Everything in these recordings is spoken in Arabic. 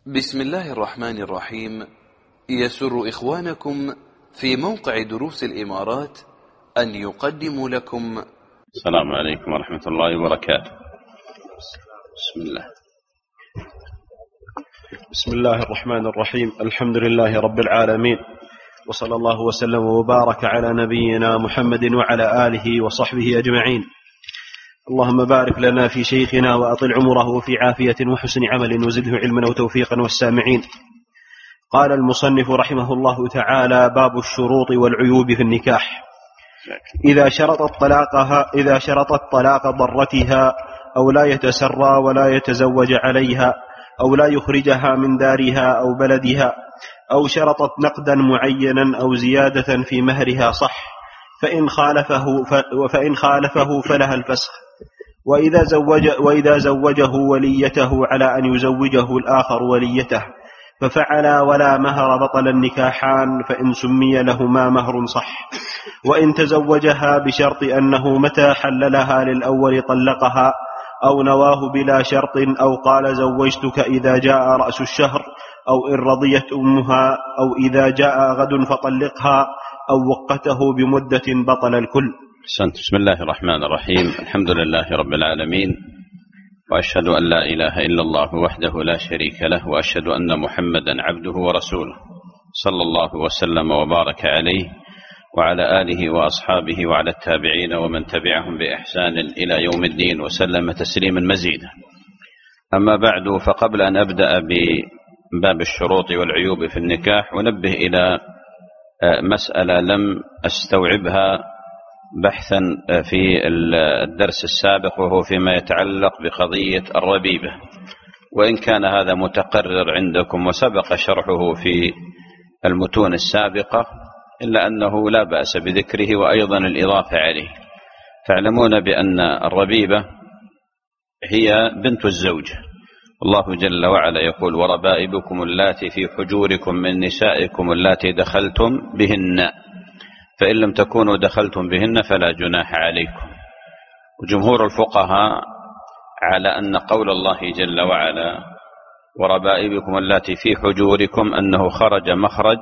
بسم الله الرحمن الرحيم. يسر إخوانكم في موقع دروس الإمارات أن يقدموا لكم. السلام عليكم ورحمة الله وبركاته. بسم الله الرحمن الرحيم. الحمد لله رب العالمين، وصلى الله وسلم وبارك على نبينا محمد وعلى آله وصحبه أجمعين. اللهم بارك لنا في شيخنا وأطل عمره في عافية وحسن عمل وزده علما وتوفيقا والسامعين. قال المصنف رحمه الله تعالى: باب الشروط والعيوب في النكاح. إذا شرطت طلاق ضرتها أو لا يتسرى ولا يتزوج عليها أو لا يخرجها من دارها أو بلدها أو شرطت نقدا معينا أو زيادة في مهرها صح، فإن خالفه فلها الفسخ. وإذا زوجه وليته على أن يزوجه الآخر وليته ففعلا ولا مهر بطل النكاحان، فإن سمي لهما مهر صح. وإن تزوجها بشرط أنه متى حل لها للأول طلقها، أو نواه بلا شرط، أو قال زوجتك إذا جاء رأس الشهر، أو إن رضيت أمها، أو إذا جاء غد فطلقها، أو وقته بمدة بطل الكل. بسم الله الرحمن الرحيم. الحمد لله رب العالمين، وأشهد أن لا إله إلا الله وحده لا شريك له، وأشهد أن محمدا عبده ورسوله، صلى الله وسلم وبارك عليه وعلى آله وأصحابه وعلى التابعين ومن تبعهم بإحسان إلى يوم الدين، وسلم تسليما مزيدا. أما بعد، فقبل أن أبدأ بباب الشروط والعيوب في النكاح، أنبه إلى مسألة لم أستوعبها بحثا في الدرس السابق، وهو فيما يتعلق بقضية الربيبة، وإن كان هذا متقرر عندكم وسبق شرحه في المتون السابقة، إلا أنه لا بأس بذكره وأيضا الإضافة عليه. فاعلمون بأن الربيبة هي بنت الزوج. الله جل وعلا يقول: وربائبكم اللاتي في حجوركم من نسائكم اللاتي دخلتم بهن، فإن لم تكونوا دخلتم بهن فلا جناح عليكم. وجمهور الفقهاء على أن قول الله جل وعلا وربائبكم اللاتي في حجوركم أنه خرج مخرج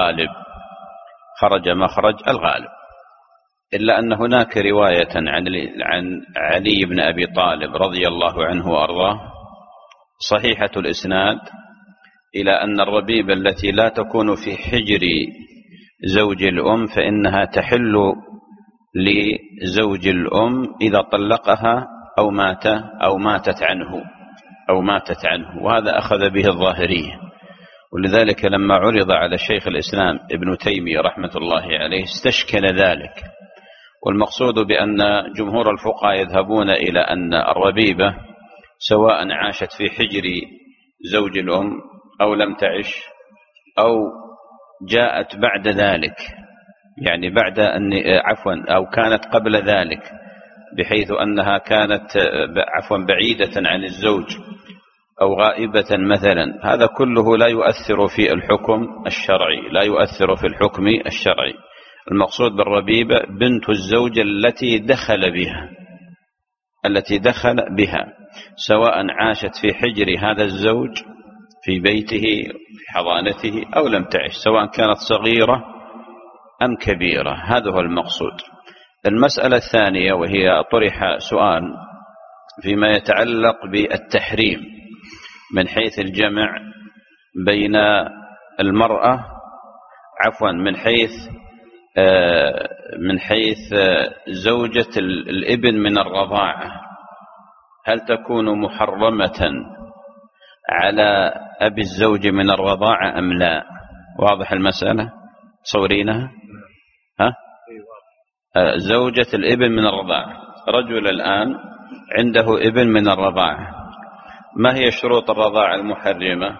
الغالب، إلا أن هناك رواية عن علي بن أبي طالب رضي الله عنه وأرضاه صحيحة الإسناد إلى أن الربيبة التي لا تكون في حجر زوج الأم فإنها تحل لزوج الأم إذا طلقها أو ماتت عنه، وهذا أخذ به الظاهرية. ولذلك لما عرض على شيخ الإسلام ابن تيمية رحمة الله عليه استشكل ذلك. والمقصود بأن جمهور الفقهاء يذهبون إلى أن الربيبة سواء عاشت في حجر زوج الأم أو لم تعش، أو جاءت بعد ذلك، يعني أو كانت قبل ذلك، بحيث أنها كانت بعيدة عن الزوج أو غائبة مثلا، هذا كله لا يؤثر في الحكم الشرعي. المقصود بالربيبة بنت الزوج التي دخل بها، سواء عاشت في حجر هذا الزوج في بيته في حضانته أو لم تعش، سواء كانت صغيرة أم كبيرة. هذا هو المقصود. المسألة الثانية، وهي طرح سؤال فيما يتعلق بالتحريم من حيث الجمع بين المرأة من حيث زوجة الابن من الرضاعة، هل تكون محرمة على أبي الزوج من الرضاعة أم لا؟ واضح المسألة؟ تصورينها؟ زوجة الابن من الرضاعة، رجل الآن عنده ابن من الرضاعة، ما هي شروط الرضاعة المحرمة؟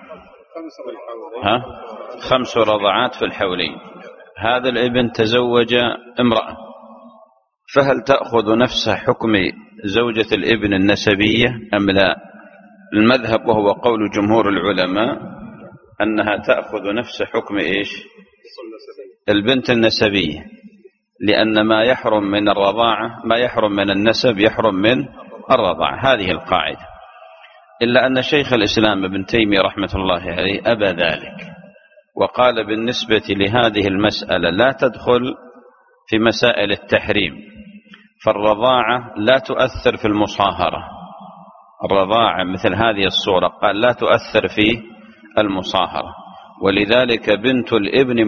5 رضعات في الحولين. هذا الابن تزوج امرأة، فهل تأخذ نفس حكم زوجة الابن النسبية أم لا؟ المذهب وهو قول جمهور العلماء أنها تأخذ نفس حكم البنت النسبية، لأن ما يحرم من الرضاعة، ما يحرم من النسب يحرم من الرضاعة. هذه القاعدة. إلا أن شيخ الإسلام ابن تيمية رحمة الله عليه أبى ذلك، وقال بالنسبة لهذه المسألة لا تدخل في مسائل التحريم، فالرضاعة لا تؤثر في المصاهرة. الرضاعة مثل هذه الصورة قال لا تؤثر في المصاهرة، ولذلك بنت الابن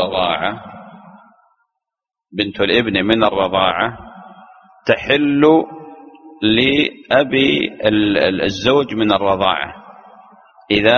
من الرضاعة تحل لأبي الزوج من الرضاعة إذا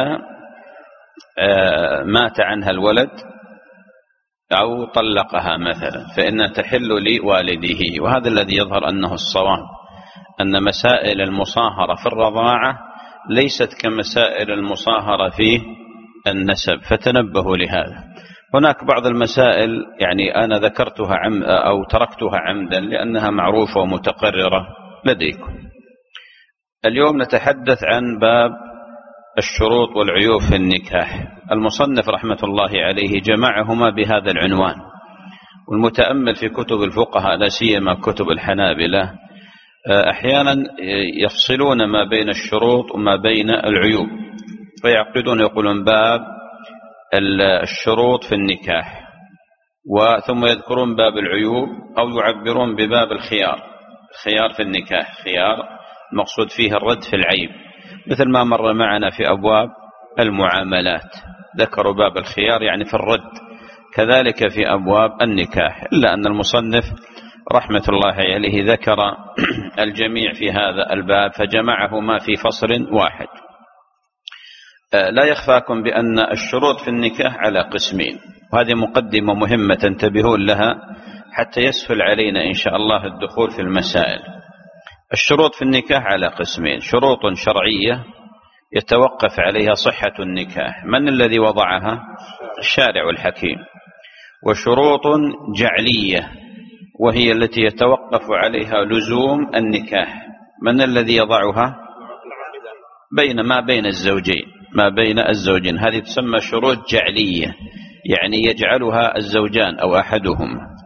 مات عنها الولد أو طلقها مثلا، فإنها تحل لوالده. وهذا الذي يظهر أنه الصواب، أن مسائل المصاهرة في الرضاعة ليست كمسائل المصاهرة في النسب، فتنبهوا لهذا. هناك بعض المسائل يعني أنا ذكرتها أو تركتها عمدا لأنها معروفة ومتقررة لديكم. اليوم نتحدث عن باب الشروط والعيوب في النكاح. المصنف رحمة الله عليه جمعهما بهذا العنوان، والمتأمل في كتب الفقهاء لا سيما كتب الحنابلة أحيانا يفصلون ما بين الشروط وما بين العيوب، فيعقدون يقولون باب الشروط في النكاح، ثم يذكرون باب العيوب، أو يعبرون بباب الخيار في النكاح. خيار المقصود فيه الرد في العيب، مثل ما مر معنا في أبواب المعاملات ذكروا باب الخيار يعني في الرد، كذلك في أبواب النكاح، إلا أن المصنف رحمة الله عليه ذكر الجميع في هذا الباب فجمعهما في فصل واحد. لا يخفاكم بأن الشروط في النكاح على قسمين، وهذه مقدمة مهمة تنتبهون لها حتى يسهل علينا إن شاء الله الدخول في المسائل. الشروط في النكاح على قسمين: شروط شرعية يتوقف عليها صحة النكاح، من الذي وضعها؟ الشارع الحكيم. وشروط جعلية، وهي التي يتوقف عليها لزوم النكاح، من الذي يضعها؟ ما بين الزوجين، هذه تسمى شروط جعلية، يعني يجعلها الزوجان أو أحدهما.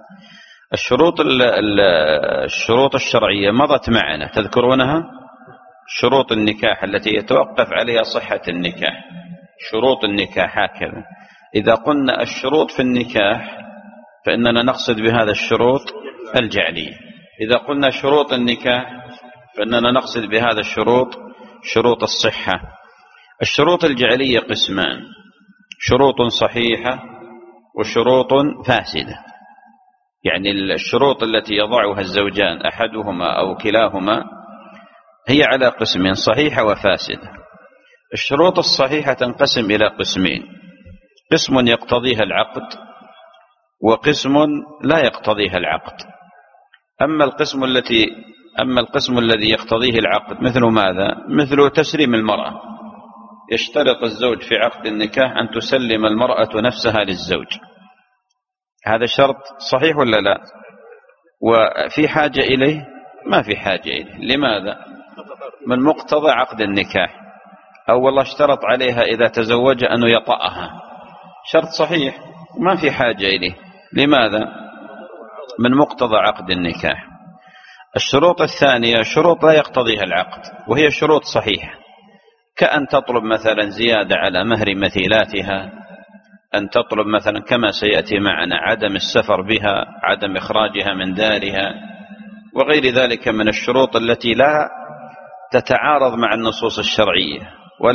الشروط الشرعية مضت معنا، تذكرونها؟ شروط النكاح التي يتوقف عليها صحة النكاح، شروط النكاح هكذا. إذا قلنا الشروط في النكاح فإننا نقصد بهذا الشروط الجعلية، إذا قلنا شروط النكاح فإننا نقصد بهذا الشروط شروط الصحة. الشروط الجعلية قسمان: شروط صحيحة وشروط فاسدة. يعني الشروط التي يضعها الزوجان أحدهما أو كلاهما هي على قسمين: صحيحة وفاسدة. الشروط الصحيحة تنقسم إلى قسمين: قسم يقتضيها العقد، وقسم لا يقتضيها العقد. أما القسم الذي يقتضيه العقد مثل ماذا؟ مثل تسليم المرأة. يشترط الزوج في عقد النكاح أن تسلم المرأة نفسها للزوج، هذا شرط صحيح ولا لا؟ وفي حاجة إليه؟ ما في حاجة إليه. لماذا؟ من مقتضى عقد النكاح. أو والله اشترط عليها إذا تزوج أن يطأها، شرط صحيح ما في حاجة إليه. لماذا؟ من مقتضى عقد النكاح. الشروط الثانية شروط لا يقتضيها العقد، وهي شروط صحيحة، كأن تطلب مثلا زيادة على مهر مثيلاتها، أن تطلب مثلا كما سيأتي معنا عدم السفر بها، عدم إخراجها من دارها، وغير ذلك من الشروط التي لا تتعارض مع النصوص الشرعية،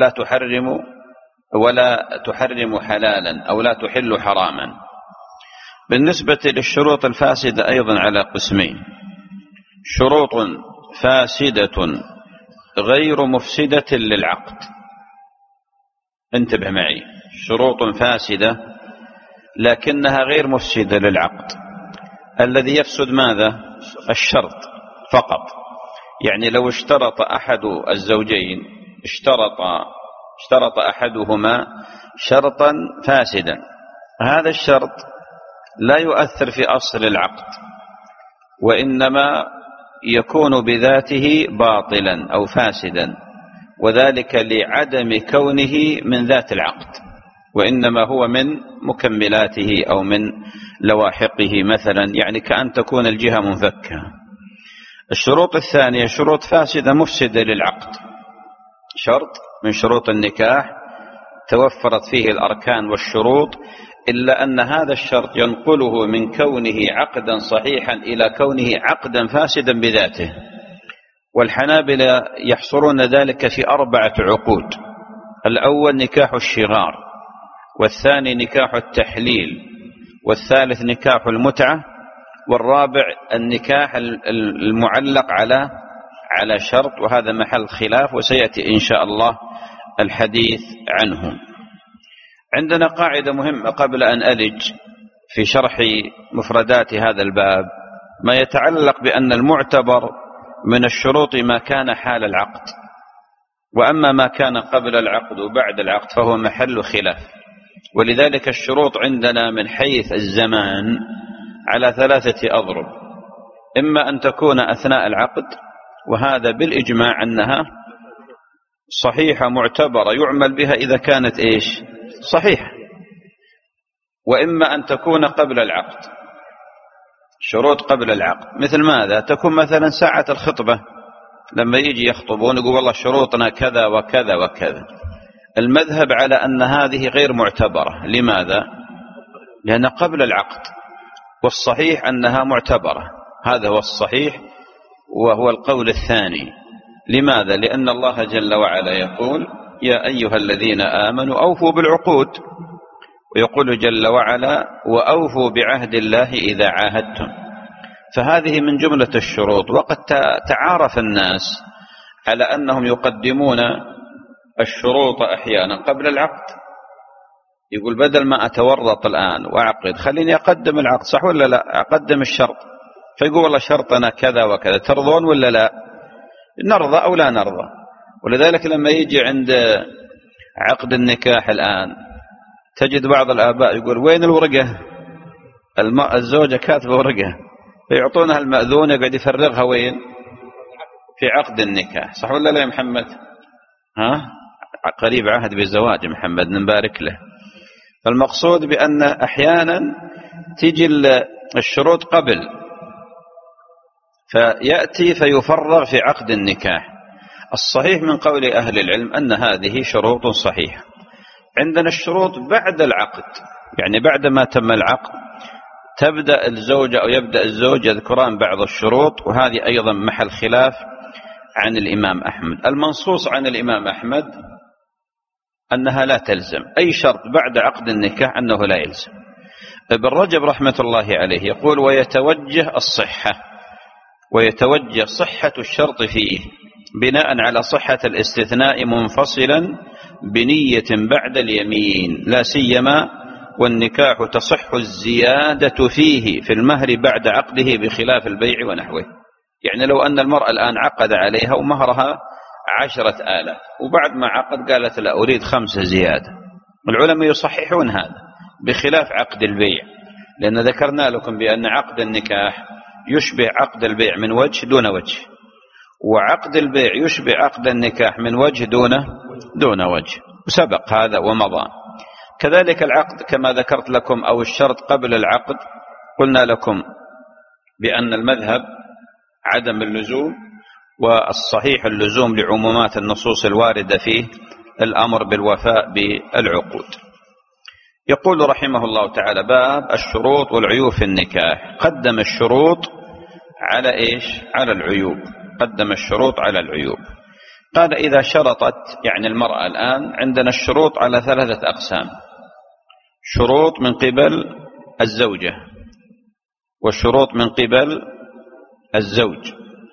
ولا تحرم حلالا أو لا تحل حراما. بالنسبة للشروط الفاسدة أيضا على قسمين: شروط فاسدة غير مفسدة للعقد. انتبه معي، شروط فاسدة لكنها غير مفسدة للعقد. الذي يفسد ماذا؟ الشرط فقط. يعني لو اشترط أحد الزوجين، اشترط أحدهما شرطا فاسدا، هذا الشرط لا يؤثر في أصل العقد، وإنما يكون بذاته باطلا أو فاسدا، وذلك لعدم كونه من ذات العقد، وإنما هو من مكملاته أو من لواحقه مثلا، يعني كأن تكون الجهة منفكة. الشروط الثانية شروط فاسدة مفسدة للعقد، شرط من شروط النكاح توفرت فيه الأركان والشروط، إلا أن هذا الشرط ينقله من كونه عقدا صحيحا إلى كونه عقدا فاسدا بذاته. والحنابلة يحصرون ذلك في 4 عقود: الأول نكاح الشغار، والثاني نكاح التحليل، والثالث نكاح المتعة، والرابع النكاح المعلق على شرط، وهذا محل خلاف وسيأتي إن شاء الله الحديث عنه. عندنا قاعدة مهمة قبل أن ألج في شرح مفردات هذا الباب، ما يتعلق بأن المعتبر من الشروط ما كان حال العقد، وأما ما كان قبل العقد وبعد العقد فهو محل خلاف. ولذلك الشروط عندنا من حيث الزمان على 3 أضرب: إما أن تكون أثناء العقد، وهذا بالإجماع أنها صحيحة معتبرة يعمل بها إذا كانت صحيحة، وإما أن تكون قبل العقد. شروط قبل العقد مثل ماذا؟ تكون مثلا ساعة الخطبة لما يجي يخطبون يقول والله شروطنا كذا وكذا وكذا. المذهب على أن هذه غير معتبرة. لماذا؟ لأن قبل العقد، والصحيح أنها معتبرة. هذا هو الصحيح وهو القول الثاني. لماذا؟ لأن الله جل وعلا يقول: يا أيها الذين آمنوا أوفوا بالعقود، ويقول جل وعلا: وأوفوا بعهد الله إذا عاهدتم. فهذه من جملة الشروط. وقد تعارف الناس على أنهم يقدمون الشروط أحيانا قبل العقد. يقول بدل ما أتورط الآن وأعقد خليني أقدم العقد، صح ولا لا؟ أقدم الشرط، فيقول والله شرطنا كذا وكذا، ترضون ولا لا؟ نرضى أو لا نرضى. ولذلك لما يجي عند عقد النكاح الآن تجد بعض الآباء يقول: وين الورقة؟ الزوجة كاتبة ورقة، فيعطونها المأذون يقعد يفرغها وين؟ في عقد النكاح، صح ولا لا يا محمد؟ قريب عهد بالزواج محمد، نبارك له. فالمقصود بأن أحيانا تيجي الشروط قبل، فيأتي فيفرغ في عقد النكاح. الصحيح من قول أهل العلم أن هذه شروط صحيحة. عندنا الشروط بعد العقد، يعني بعد ما تم العقد تبدأ الزوجة أو يبدأ الزوج يذكران بعض الشروط، وهذه أيضا محل خلاف عن الإمام أحمد. المنصوص عن الإمام أحمد أنها لا تلزم. أي شرط بعد عقد النكاح أنه لا يلزم. ابن رجب رحمة الله عليه يقول: ويتوجه الصحة، ويتوجه صحة الشرط فيه بناء على صحة الاستثناء منفصلا بنية بعد اليمين، لا سيما والنكاح تصح الزيادة فيه في المهر بعد عقده بخلاف البيع ونحوه. يعني لو أن المرأة الآن عقد عليها ومهرها 10,000 وبعد ما عقد قالت لا أريد 5 زيادة، العلماء يصححون هذا بخلاف عقد البيع، لأن ذكرنا لكم بأن عقد النكاح يشبه عقد البيع من وجه دون وجه، وعقد البيع يشبه عقد النكاح من وجه دون وجه، وسبق هذا ومضى. كذلك العقد كما ذكرت لكم أو الشرط قبل العقد قلنا لكم بأن المذهب عدم اللزوم، والصحيح اللزوم لعمومات النصوص الواردة فيه الأمر بالوفاء بالعقود. يقول رحمه الله تعالى: باب الشروط والعيوب في النكاح. قدم الشروط على على العيوب. قدم الشروط على العيوب. قال: إذا شرطت، يعني المرأة الآن عندنا الشروط على 3 أقسام: شروط من قبل الزوجة، والشروط من قبل الزوج.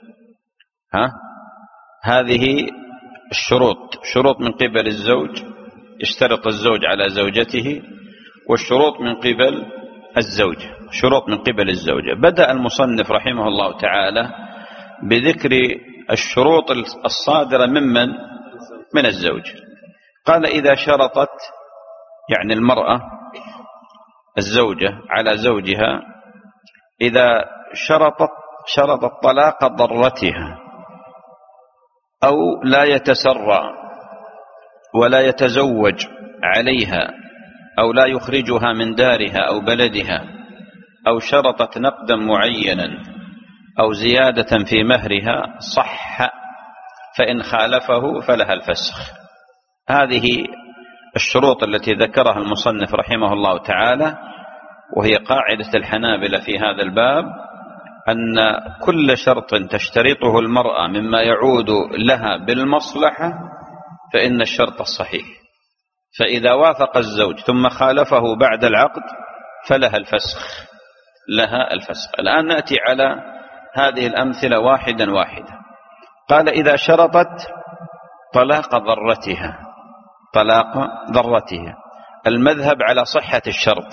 هذه الشروط: شروط من قبل الزوج، يشترط الزوج على زوجته، والشروط من قبل الزوجة، شروط من قبل الزوجة. بدأ المصنف رحمه الله تعالى بذكر الشروط الصادرة من الزوج. قال: إذا شرطت، يعني المرأة الزوجة على زوجها، إذا شرطت طلاق ضرتها، أو لا يتسرى ولا يتزوج عليها، أو لا يخرجها من دارها أو بلدها، أو شرطت نقدا معينا أو زيادة في مهرها، صح فإن خالفه فلها الفسخ. هذه الشروط التي ذكرها المصنف رحمه الله تعالى، وهي قاعدة الحنابلة في هذا الباب، أن كل شرط تشترطه المرأة مما يعود لها بالمصلحة فإن الشرط الصحيح، فإذا وافق الزوج ثم خالفه بعد العقد فلها الفسخ، لها الفسخ. الآن نأتي على هذه الأمثلة واحدا واحدا. قال إذا شرطت طلاق ضرتها، المذهب على صحة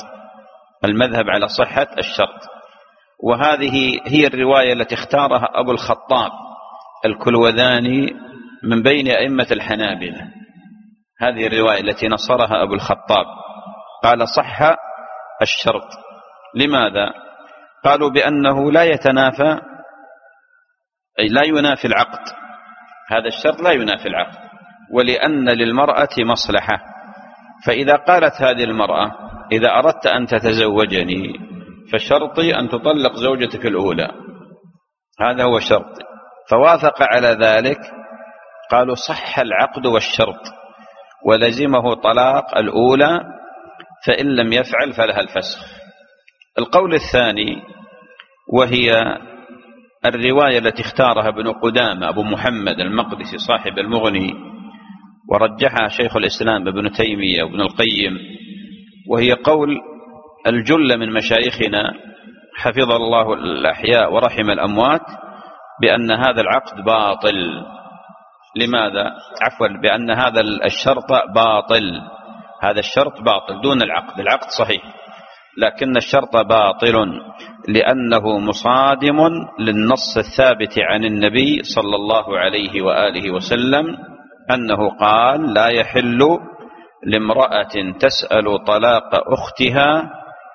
الشرط، وهذه هي الرواية التي اختارها أبو الخطاب الكلوذاني من بين أئمة الحنابلة. هذه الرواية التي نصرها أبو الخطاب، قال صح الشرط. لماذا؟ قالوا بأنه لا يتنافى، أي لا ينافي العقد، هذا الشرط لا ينافي العقد، ولأن للمرأة مصلحة. فإذا قالت هذه المرأة إذا أردت أن تتزوجني فشرطي أن تطلق زوجتك الأولى، هذا هو شرطي، فوافق على ذلك، قالوا صح العقد والشرط ولزمه طلاق الأولى، فإن لم يفعل فلها الفسخ. القول الثاني وهي الرواية التي اختارها ابن قدامة أبو محمد المقدسي صاحب المغني، ورجحها شيخ الإسلام ابن تيمية وابن القيم، وهي قول الجل من مشايخنا حفظ الله الأحياء ورحم الأموات، بأن هذا العقد باطل. لماذا؟ بأن هذا الشرط باطل، هذا الشرط باطل دون العقد، العقد صحيح لكن الشرط باطل، لأنه مصادم للنص الثابت عن النبي صلى الله عليه وآله وسلم أنه قال لا يحل لامرأة تسأل طلاق أختها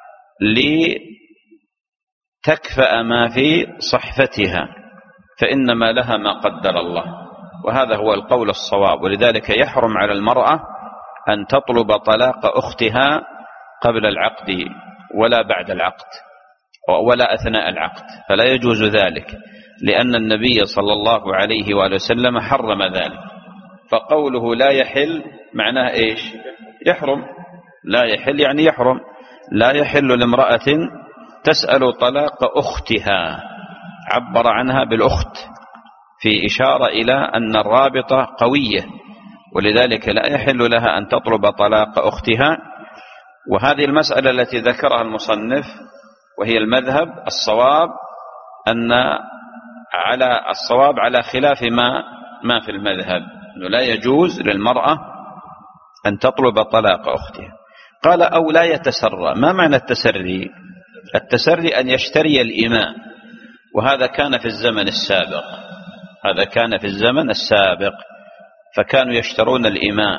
لتكفأ ما في صحفتها، فإنما لها ما قدر الله. وهذا هو القول الصواب، ولذلك يحرم على المرأة أن تطلب طلاق أختها قبل العقد ولا بعد العقد ولا أثناء العقد، فلا يجوز ذلك، لأن النبي صلى الله عليه وآله وسلم حرم ذلك. فقوله لا يحل معناه إيش؟ يحرم. لا يحل يعني يحرم. لا يحل لامرأة تسأل طلاق أختها، عبر عنها بالأخت في إشارة إلى أن الرابطة قوية، ولذلك لا يحل لها أن تطلب طلاق أختها. وهذه المسألة التي ذكرها المصنف وهي المذهب الصواب، أن على الصواب على خلاف ما في المذهب، أنه لا يجوز للمرأة أن تطلب طلاق أختها. قال أو لا يتسرى. ما معنى التسري؟ التسري أن يشتري الإماء، وهذا كان في الزمن السابق، فكانوا يشترون الإماء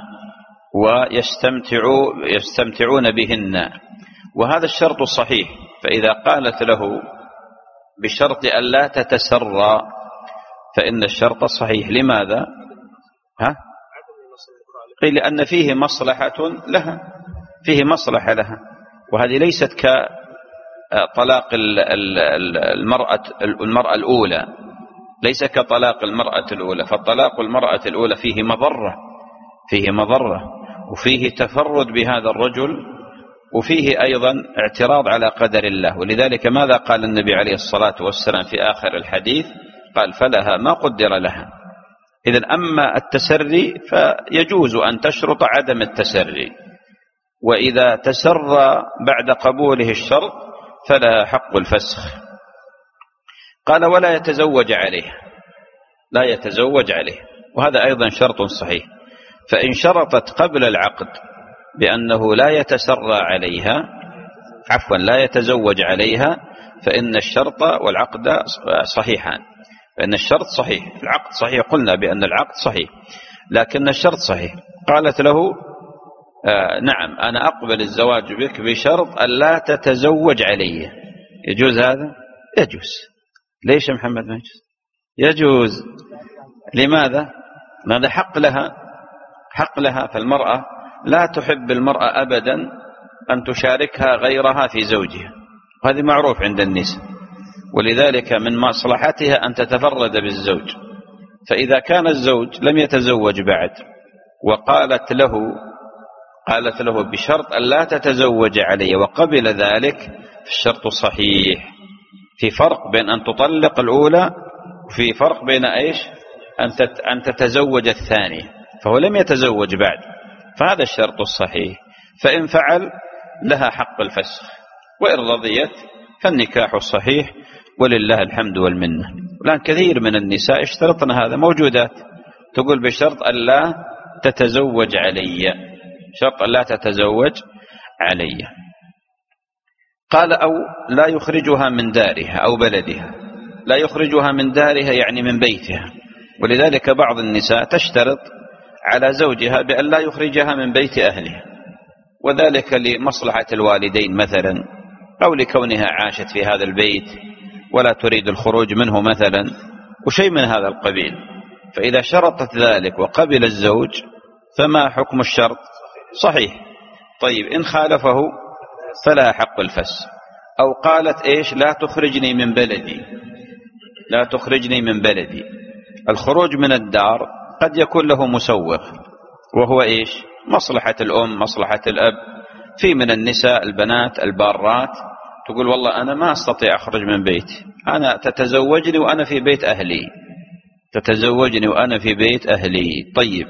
ويستمتعون بهن، وهذا الشرط صحيح. فإذا قالت له بشرط أن لا تتسرى فإن الشرط صحيح. لماذا؟ قيل لأن فيه مصلحة لها، وهذه ليست كطلاق المرأة الأولى، ليس كطلاق المرأة الأولى. فالطلاق المرأة الأولى فيه مضرة وفيه تفرد بهذا الرجل، وفيه أيضا اعتراض على قدر الله. ولذلك ماذا قال النبي عليه الصلاة والسلام في آخر الحديث؟ قال فلها ما قدر لها. إذن أما التسري فيجوز أن تشرط عدم التسري، وإذا تسرى بعد قبوله الشرط فلها حق الفسخ. قال ولا يتزوج عليه، وهذا أيضا شرط صحيح. فإن شرطت قبل العقد بأنه لا يتزوج عليها فإن الشرط والعقد صحيحان. فإن الشرط صحيح، العقد صحيح، قلنا بأن العقد صحيح لكن الشرط صحيح. قالت له نعم أنا أقبل الزواج بك بشرط أن لا تتزوج علي. يجوز هذا؟ يجوز. ليش يا محمد ما يجوز؟ لماذا؟ هذا حق لها. فالمرأة لا تحب المرأة أبدا أن تشاركها غيرها في زوجها، وهذا معروف عند النساء، ولذلك من مصلحتها أن تتفرد بالزوج. فإذا كان الزوج لم يتزوج بعد وقالت له بشرط أن لا تتزوج علي وقبل ذلك، فالشرط صحيح. في فرق بين أن تطلق الأولى وفي فرق بين إيش أن تتزوج الثانية، فهو لم يتزوج بعد، فهذا الشرط الصحيح. فإن فعل لها حق الفسخ، وإن رضيت فالنكاح الصحيح ولله الحمد والمنة. لأن كثير من النساء اشترطن هذا، موجودات تقول بشرط أن لا تتزوج علي، شرط أن لا تتزوج علي. قال أو لا يخرجها من دارها أو بلدها. لا يخرجها من دارها يعني من بيتها، ولذلك بعض النساء تشترط على زوجها بأن لا يخرجها من بيت أهلها، وذلك لمصلحة الوالدين مثلا، أو لكونها عاشت في هذا البيت ولا تريد الخروج منه مثلا، وشيء من هذا القبيل. فإذا شرطت ذلك وقبل الزوج فما حكم الشرط؟ صحيح. طيب إن خالفه فلا حق الفسخ. أو قالت إيش لا تخرجني من بلدي، لا تخرجني من بلدي. الخروج من الدار قد يكون له مسوغ، وهو إيش مصلحة الأم، مصلحة الأب. في من النساء البنات البارات تقول والله أنا ما أستطيع أخرج من بيتي، أنا تتزوجني وأنا في بيت أهلي، تتزوجني وأنا في بيت أهلي. طيب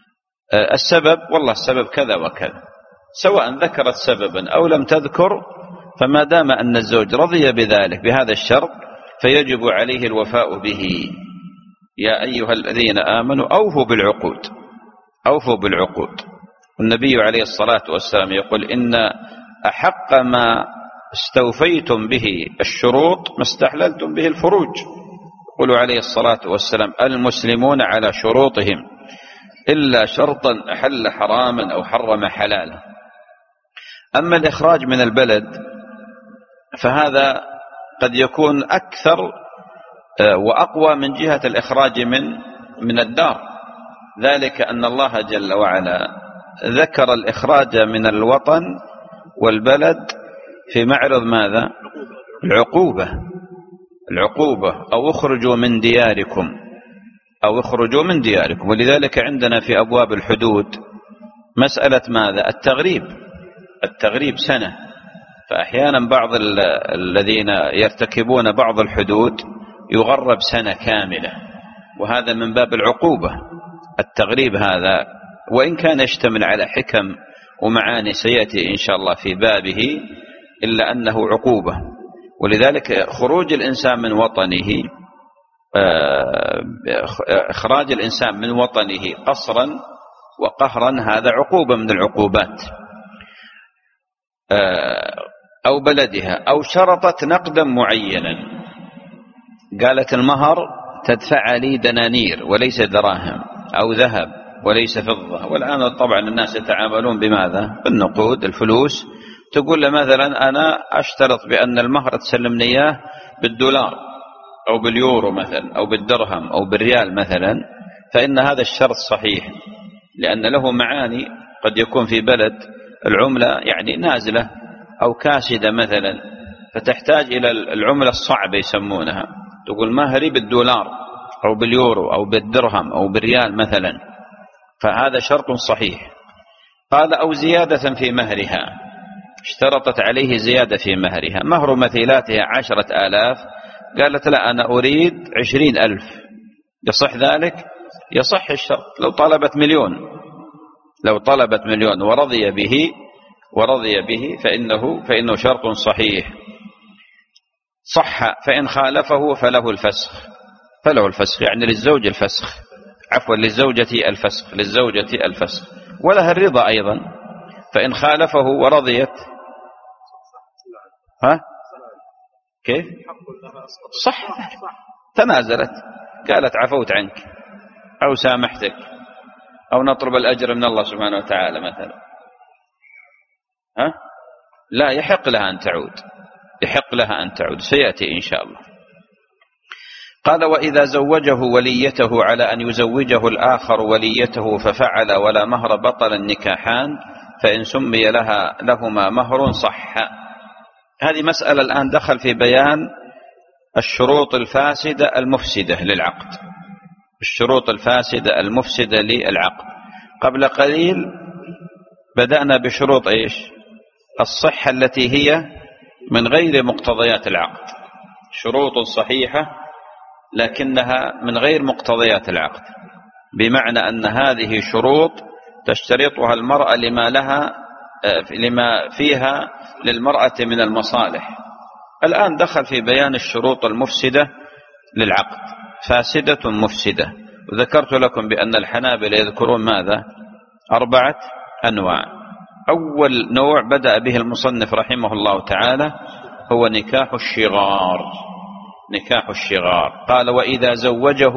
السبب والله السبب كذا وكذا، سواء ذكرت سببا أو لم تذكر، فما دام أن الزوج رضي بذلك بهذا الشرط فيجب عليه الوفاء به. يا أيها الذين آمنوا أوفوا بالعقود، أوفوا بالعقود. والنبي عليه الصلاة والسلام يقول إن أحق ما استوفيتم به الشروط ما استحللتم به الفروج. يقول عليه الصلاة والسلام المسلمون على شروطهم إلا شرطا أحل حراما أو حرم حلالا. أما الإخراج من البلد فهذا قد يكون أكثر وأقوى من جهة الإخراج من الدار، ذلك أن الله جل وعلا ذكر الإخراج من الوطن والبلد في معرض ماذا؟ العقوبة. العقوبة أو اخرجوا من دياركم، أو اخرجوا من دياركم. ولذلك عندنا في أبواب الحدود مسألة ماذا؟ التغريب. التغريب سنة، فأحيانا بعض الذين يرتكبون بعض الحدود يغرب سنة كاملة، وهذا من باب العقوبة. التغريب هذا وإن كان يشتمل على حكم ومعاني سيأتي إن شاء الله في بابه، إلا أنه عقوبة. ولذلك خروج الإنسان من وطنه، إخراج الإنسان من وطنه قصرا وقهرا هذا عقوبة من العقوبات. أو بلدها، أو شرطت نقدا معينا، قالت المهر تدفع لي دنانير وليس دراهم، أو ذهب وليس فضة. والآن طبعا الناس يتعاملون بماذا؟ بالنقود، الفلوس. تقول له مثلا أنا أشترط بأن المهر تسلمني إياه بالدولار أو باليورو مثلا أو بالدرهم أو بالريال مثلا، فإن هذا الشرط صحيح، لأن له معاني. قد يكون في بلد العملة يعني نازلة أو كاسدة مثلا، فتحتاج إلى العملة الصعبة يسمونها، تقول مهري بالدولار أو باليورو أو بالدرهم أو بالريال مثلا، فهذا شرط صحيح. قال أو زيادة في مهرها، اشترطت عليه زيادة في مهرها، مهر مثيلاتها 10,000، قالت لا أنا أريد 20,000، يصح ذلك؟ يصح الشرط. لو طلبت 1,000,000، لو طلبت 1,000,000 ورضي به فإنه شرط صحيح. صح. فإن خالفه فله الفسخ، فله الفسخ يعني للزوج الفسخ، عفوا للزوجة الفسخ، للزوجة الفسخ، ولها الرضا أيضا. فإن خالفه ورضيت كيف؟ صح، تنازلت، قالت عفوت عنك أو سامحتك أو نطلب الأجر من الله سبحانه وتعالى مثلا، لا يحق لها أن تعود، يحق لها أن تعود، سيأتي إن شاء الله. قال وإذا زوجه وليته على أن يزوجه الآخر وليته ففعل ولا مهر بطل النكاحان، فإن سمي لهما مهر صح. هذه مسألة الآن دخل في بيان الشروط الفاسدة المفسدة للعقد. الشروط الفاسدة المفسدة للعقد. قبل قليل بدأنا بشروط إيش؟ الصحة التي هي من غير مقتضيات العقد، شروط صحيحة لكنها من غير مقتضيات العقد، بمعنى أن هذه شروط تشترطها المرأة لما فيها للمرأة من المصالح. الآن دخل في بيان الشروط المفسدة للعقد، فاسدة مفسدة. وذكرت لكم بأن الحنابلة يذكرون ماذا؟ 4 أنواع. أول نوع بدأ به المصنف رحمه الله تعالى هو نكاح الشغار. نكاح الشغار قال: وإذا زوجه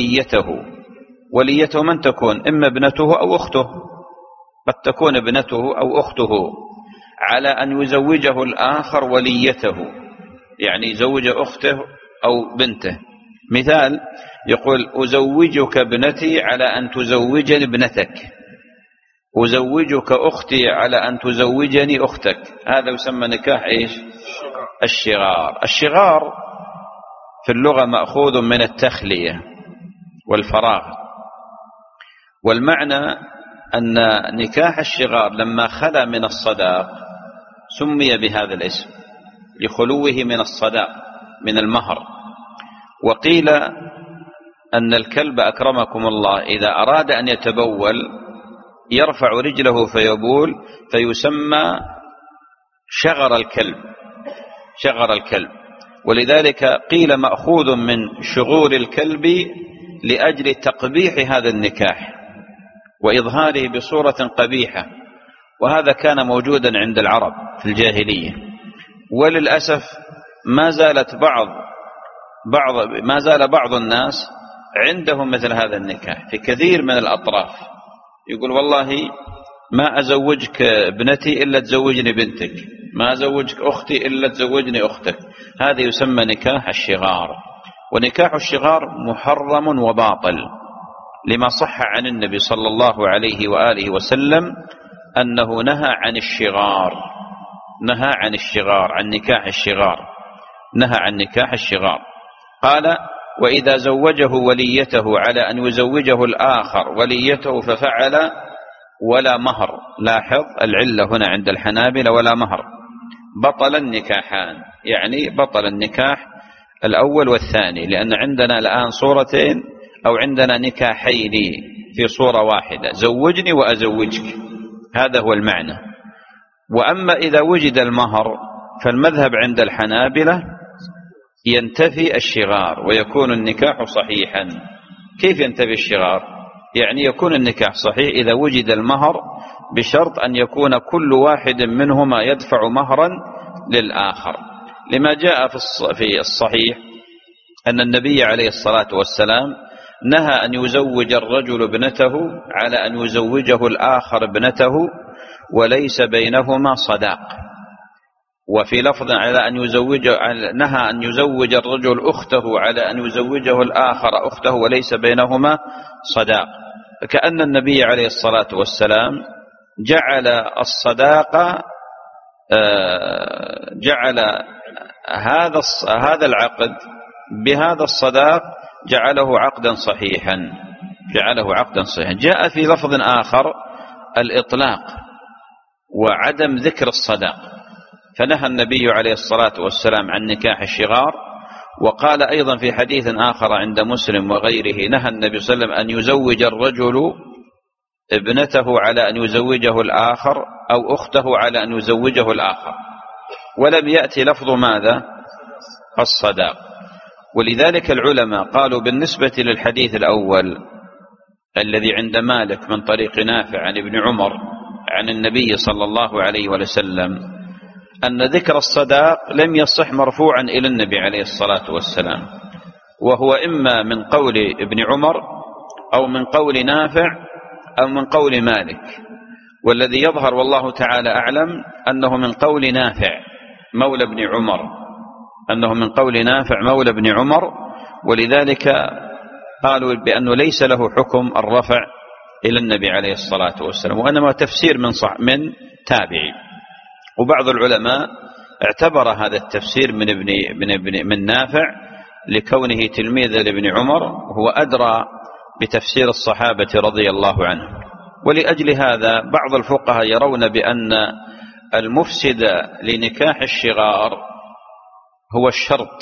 وليته من تكون؟ إما ابنته أو أخته، قد تكون ابنته أو أخته، على أن يزوجه الآخر وليته، يعني يزوج أخته أو بنته. مثال يقول: أزوجك ابنتي على أن تزوجني ابنتك، أزوجك أختي على أن تزوجني أختك. هذا يسمى نكاح إيش؟ الشغار. الشغار في اللغة مأخوذ من التخلية والفراغ، والمعنى أن نكاح الشغار لما خلا من الصداق سمي بهذا الاسم لخلوه من الصداق من المهر. وقيل أن الكلب أكرمكم الله إذا أراد أن يتبول يرفع رجله فيبول فيسمى شغر الكلب، ولذلك قيل مأخوذ من شغور الكلب لأجل تقبيح هذا النكاح وإظهاره بصورة قبيحة. وهذا كان موجودا عند العرب في الجاهلية، وللأسف ما زال بعض الناس عندهم مثل هذا النكاح في كثير من الأطراف. يقول: والله ما أزوجك ابنتي إلا تزوجني بنتك، ما أزوجك أختي إلا تزوجني أختك. هذا يسمى نكاح الشغار. ونكاح الشغار محرم وباطل، لما صح عن النبي صلى الله عليه وآله وسلم أنه نهى عن نكاح الشغار. قال: وإذا زوجه وليته على أن يزوجه الآخر وليته ففعل ولا مهر. لاحظ العلة هنا عند الحنابلة ولا مهر، بطل النكاحان، يعني بطل النكاح الأول والثاني، لأن عندنا الآن صورتين أو عندنا نكاحين في صورة واحدة، زوجني وأزوجك، هذا هو المعنى. وأما إذا وجد المهر فالمذهب عند الحنابلة ينتفي الشغار ويكون النكاح صحيحا. كيف ينتفي الشغار؟ يعني يكون النكاح صحيح إذا وجد المهر، بشرط أن يكون كل واحد منهما يدفع مهرا للآخر، لما جاء في الصحيح أن النبي عليه الصلاة والسلام نهى أن يزوج الرجل ابنته على أن يزوجه الآخر ابنته وليس بينهما صداق. وفي لفظ على أن نهى أن يزوج الرجل أخته على أن يزوجه الآخر أخته وليس بينهما صداق. فكأن النبي عليه الصلاة والسلام جعل الصداقة، جعل هذا العقد بهذا الصداق جعله عقدا صحيحا. جاء في لفظ آخر الإطلاق وعدم ذكر الصداق، فنهى النبي عليه الصلاة والسلام عن نكاح الشغار. وقال أيضا في حديث آخر عند مسلم وغيره: نهى النبي صلى الله عليه وسلم أن يزوج الرجل ابنته على أن يزوجه الآخر أو أخته على أن يزوجه الآخر، ولم يأتي لفظ ماذا؟ الصداق. ولذلك العلماء قالوا بالنسبة للحديث الأول الذي عند مالك من طريق نافع عن ابن عمر عن النبي صلى الله عليه وسلم أن ذكر الصداق لم يصح مرفوعا إلى النبي عليه الصلاة والسلام، وهو إما من قول ابن عمر أو من قول نافع أو من قول مالك، والذي يظهر والله تعالى أعلم أنه من قول نافع مولى ابن عمر، ولذلك قالوا بأنه ليس له حكم الرفع إلى النبي عليه الصلاة والسلام، وأنما تفسير من تابعي. وبعض العلماء اعتبر هذا التفسير من نافع لكونه تلميذا لابن عمر، هو أدرى بتفسير الصحابة رضي الله عنهم. ولأجل هذا بعض الفقهاء يرون بأن المفسد لنكاح الشغار هو الشرط.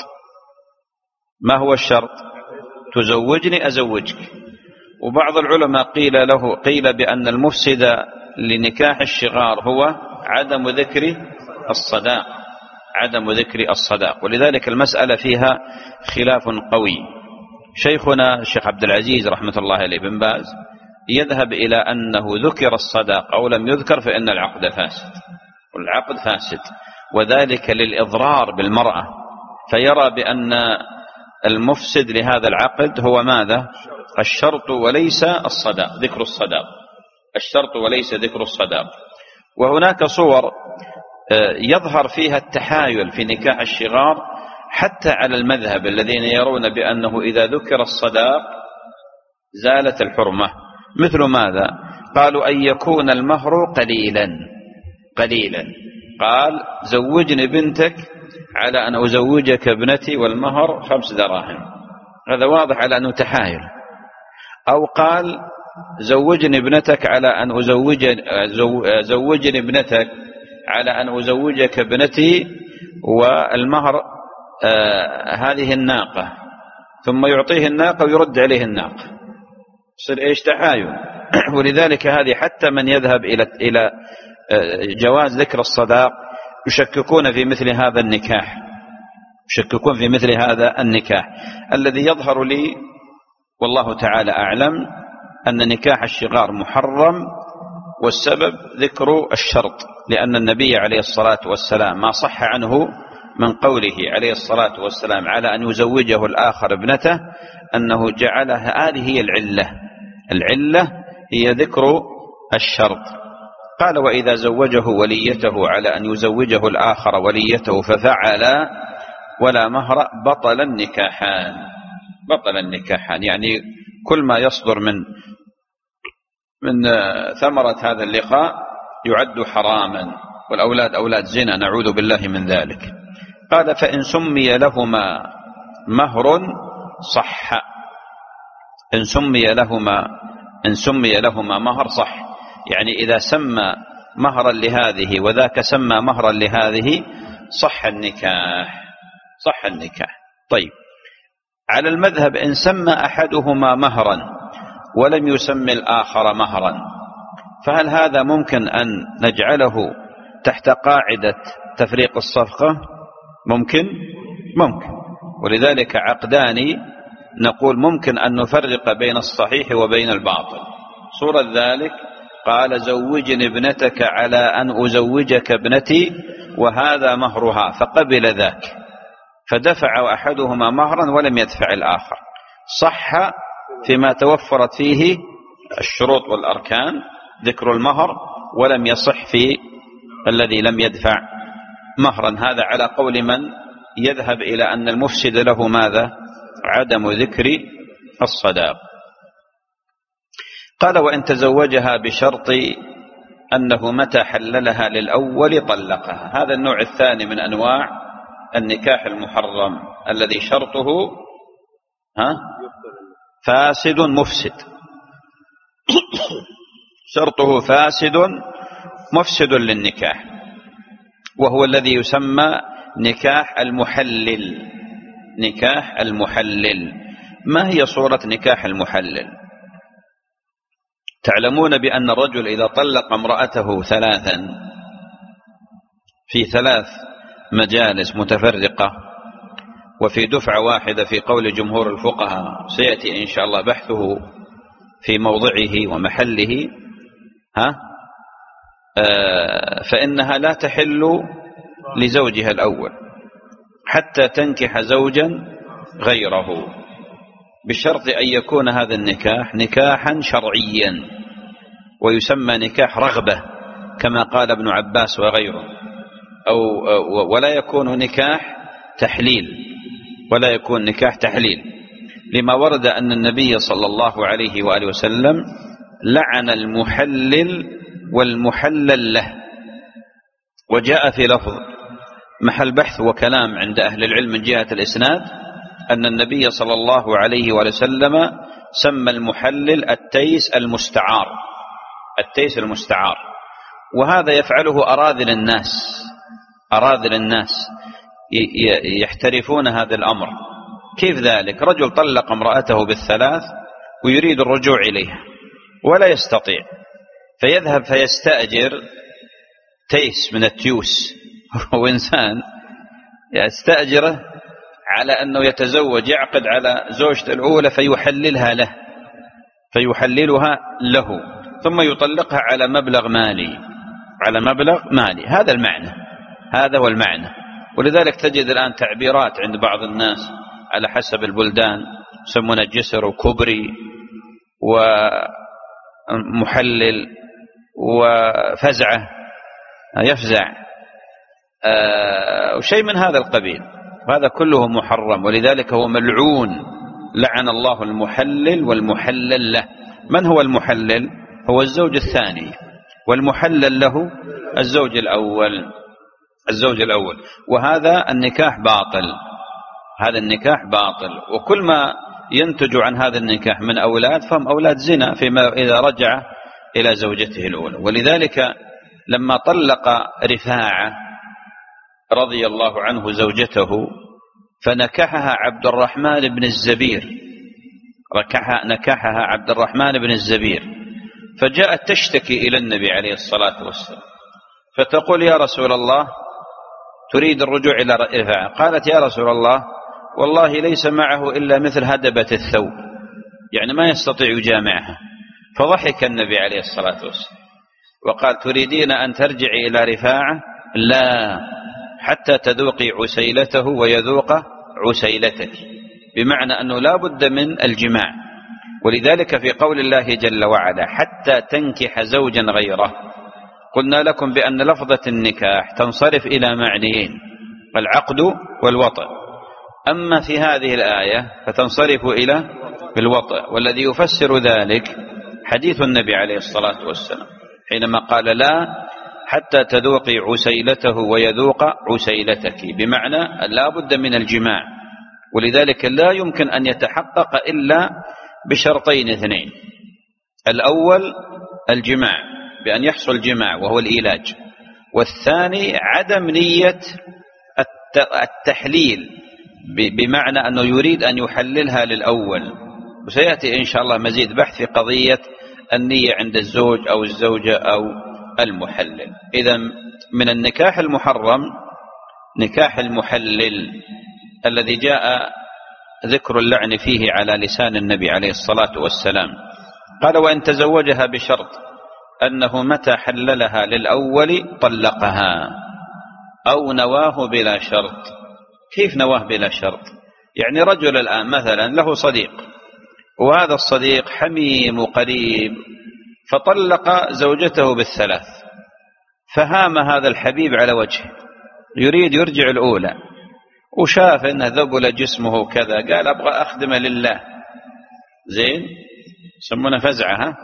ما هو الشرط؟ تزوجني أزوجك. وبعض العلماء قيل بأن المفسد لنكاح الشغار هو عدم ذكر الصداق، عدم ذكر الصداق. ولذلك المسألة فيها خلاف قوي. شيخنا الشيخ عبد العزيز رحمة الله عليه بن باز يذهب إلى أنه ذكر الصداق أو لم يذكر فإن العقد فاسد، والعقد فاسد، وذلك للإضرار بالمرأة، فيرى بأن المفسد لهذا العقد هو ماذا؟ الشرط وليس الصداق، ذكر الصداق، الشرط وليس ذكر الصداق. وهناك صور يظهر فيها التحايل في نكاح الشغار حتى على المذهب الذين يرون بأنه إذا ذكر الصداق زالت الحرمة. مثل ماذا؟ قالوا أن يكون المهر قليلا. قال زوجني بنتك على أن أزوجك ابنتي والمهر 5 دراهم، هذا واضح على أنه تحايل. أو قال زوجني ابنتك على أن زوجني ابنتك على أن أزوجك ابنتي والمهر هذه الناقة، ثم يعطيه الناقة ويرد عليه الناقة، يصير إيش؟ تحايل. ولذلك هذه حتى من يذهب إلى جواز ذكر الصداق يشككون في مثل هذا النكاح، يشككون في مثل هذا النكاح. الذي يظهر لي والله تعالى أعلم أن نكاح الشغار محرم، والسبب ذكر الشرط، لأن النبي عليه الصلاة والسلام ما صح عنه من قوله عليه الصلاة والسلام على أن يزوجه الآخر ابنته أنه جعلها هذه هي العلة هي ذكر الشرط. قال وإذا زوجه وليته على أن يزوجه الآخر وليته ففعل ولا مهر بطل النكاحان. يعني كل ما يصدر من ثمرة هذا اللقاء يعد حراما، والأولاد أولاد زنا، نعوذ بالله من ذلك. قال فإن سمي لهما مهر صح، إن سمي لهما مهر صح، يعني إذا سمى مهرا لهذه وذاك سمى مهرا لهذه صح النكاح. طيب، على المذهب إن سمى أحدهما مهرا ولم يسمي الآخر مهرا، فهل هذا ممكن أن نجعله تحت قاعدة تفريق الصفقة؟ ممكن. ولذلك عقدان نقول ممكن أن نفرق بين الصحيح وبين الباطل. صورة ذلك قال زوجني ابنتك على أن أزوجك ابنتي وهذا مهرها، فقبل ذاك، فدفع أحدهما مهرا ولم يدفع الآخر، صح فيما توفرت فيه الشروط والأركان ذكر المهر، ولم يصح في الذي لم يدفع مهرا. هذا على قول من يذهب إلى أن المفسد له ماذا؟ عدم ذكر الصداق. قال وإن تزوجها بشرط أنه متى حللها للأول طلقها. هذا النوع الثاني من أنواع النكاح المحرم الذي شرطه فاسد مفسد، شرطه فاسد مفسد للنكاح، وهو الذي يسمى نكاح المحلل. ما هي صورة نكاح المحلل؟ تعلمون بأن الرجل إذا طلق امرأته 3 في 3 مجالس متفرقة وفي دفعة واحدة في قول جمهور الفقهاء، سيأتي إن شاء الله بحثه في موضعه ومحله، فإنها لا تحل لزوجها الأول حتى تنكح زوجا غيره، بشرط أن يكون هذا النكاح نكاحا شرعيا، ويسمى نكاح رغبة كما قال ابن عباس وغيره، ولا يكون نكاح تحليل، لما ورد أن النبي صلى الله عليه وآله وسلم لعن المحلل والمحلل له. وجاء في لفظ محل بحث وكلام عند أهل العلم من جهة الإسناد أن النبي صلى الله عليه وآله وسلم سمى المحلل التيس المستعار، التيس المستعار. وهذا يفعله أراذل الناس يحترفون هذا الأمر. كيف ذلك؟ رجل طلق امرأته بالثلاث ويريد الرجوع إليها ولا يستطيع، فيذهب فيستأجر تيس من التيوس، هو إنسان يستأجره على أنه يتزوج، يعقد على زوجته الأولى فيحللها له ثم يطلقها على مبلغ مالي. هذا المعنى، هذا هو المعنى. ولذلك تجد الآن تعبيرات عند بعض الناس على حسب البلدان، يسمونه جسر وكبري ومحلل وفزعة، يفزع وشيء من هذا القبيل. هذا كله محرم، ولذلك هو ملعون، لعن الله المحلل والمحلل له. من هو المحلل؟ هو الزوج الثاني، والمحلل له الزوج الأول. وهذا النكاح باطل، وكل ما ينتج عن هذا النكاح من أولاد فهم أولاد زنا فيما إذا رجع إلى زوجته الأولى. ولذلك لما طلق رفاعة رضي الله عنه زوجته فنكحها عبد الرحمن بن الزبير، فجاءت تشتكي إلى النبي عليه الصلاة والسلام فتقول: يا رسول الله، تريد الرجوع إلى رفاعة. قالت: يا رسول الله، والله ليس معه إلا مثل هدبة الثوب، يعني ما يستطيع يجامعها. فضحك النبي عليه الصلاة والسلام وقال: تريدين أن ترجعي إلى رفاعة؟ لا، حتى تذوقي عسيلته ويذوق عسيلتك، بمعنى أنه لا بد من الجماع. ولذلك في قول الله جل وعلا: حتى تنكح زوجا غيره، قلنا لكم بأن لفظة النكاح تنصرف إلى معنيين: العقد والوطء. أما في هذه الآية فتنصرف إلى الوطء، والذي يفسر ذلك حديث النبي عليه الصلاة والسلام حينما قال: لا حتى تذوقي عسيلته ويذوق عسيلتك، بمعنى لا بد من الجماع. ولذلك لا يمكن أن يتحقق إلا بشرطين اثنين: الأول الجماع، بأن يحصل جماع وهو الإيلاج، والثاني عدم نية التحليل، بمعنى أنه يريد أن يحللها للأول. وسيأتي إن شاء الله مزيد بحث في قضية النية عند الزوج أو الزوجة أو المحلل. إذن من النكاح المحرم نكاح المحلل الذي جاء ذكر اللعن فيه على لسان النبي عليه الصلاة والسلام. قال: وإن تزوجها بشرط أنه متى حللها للأول طلقها، أو نواه بلا شرط. كيف نواه بلا شرط؟ يعني رجل الآن مثلا له صديق، وهذا الصديق حميم وقريب، فطلق زوجته بالثلاث، فهام هذا الحبيب على وجهه يريد يرجع الأولى، وشاف أنه ذبل جسمه كذا، قال: أبغى أخدمه لله. زين، يسمونه فزعة،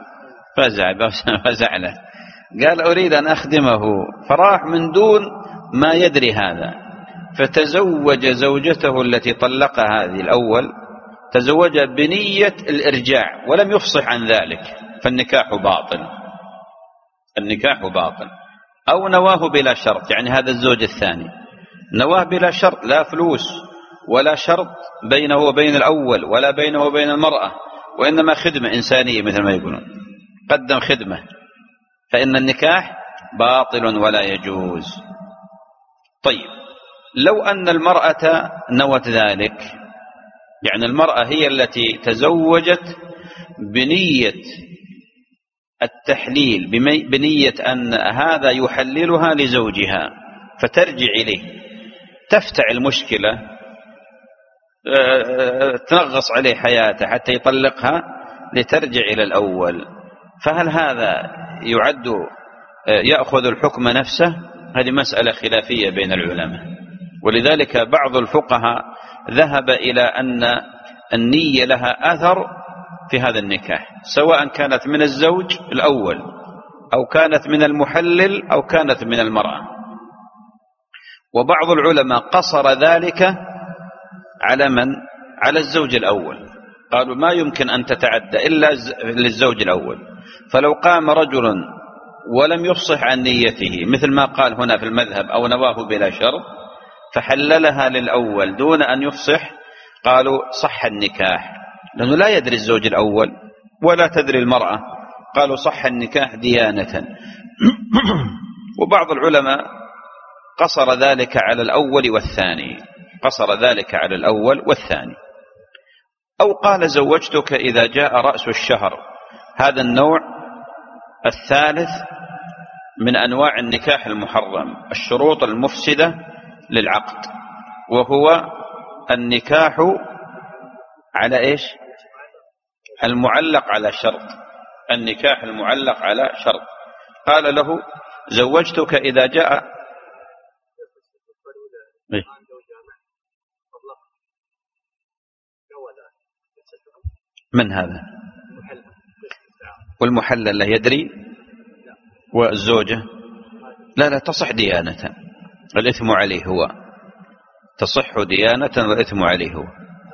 فزع له، قال: أريد أن أخدمه. فراح من دون ما يدري هذا، فتزوج زوجته التي طلقها هذه الأول، تزوج بنية الإرجاع ولم يفصح عن ذلك، فالنكاح باطل. أو نواه بلا شرط، يعني هذا الزوج الثاني نواه بلا شرط، لا فلوس ولا شرط بينه وبين الأول ولا بينه وبين المرأة، وإنما خدمة إنسانية مثل ما يقولون، قدم خدمة، فإن النكاح باطل ولا يجوز. طيب، لو أن المرأة نوت ذلك، يعني المرأة هي التي تزوجت بنية التحليل، بنية أن هذا يحللها لزوجها، فترجع إليه، تفتعل مشكلة، تنغص عليه حياته حتى يطلقها لترجع إلى الأول، فهل هذا يأخذ الحكم نفسه؟ هذه مسألة خلافية بين العلماء. ولذلك بعض الفقهاء ذهب إلى أن النية لها أثر في هذا النكاح، سواء كانت من الزوج الأول أو كانت من المحلل أو كانت من المرأة. وبعض العلماء قصر ذلك على من؟ على الزوج الأول، قالوا ما يمكن أن تتعدى إلا للزوج الأول. فلو قام رجل ولم يفصح عن نيته مثل ما قال هنا في المذهب أو نواه بلا شرط فحللها للأول دون أن يفصح، قالوا صح النكاح، لأنه لا يدري الزوج الأول ولا تدري المرأة، قالوا صح النكاح ديانة. وبعض العلماء قصر ذلك على الأول والثاني، قصر ذلك على الأول والثاني. أو قال زوجتك إذا جاء رأس الشهر، هذا النوع الثالث من أنواع النكاح المحرم، الشروط المفسدة للعقد، وهو النكاح على إيش؟ المعلق على شرط، النكاح المعلق على شرط. قال له زوجتك إذا جاء من هذا؟ والمحلل لا يدري، والزوجة لا تصح ديانة، الإثم عليه هو، تصح ديانة والإثم عليه هو.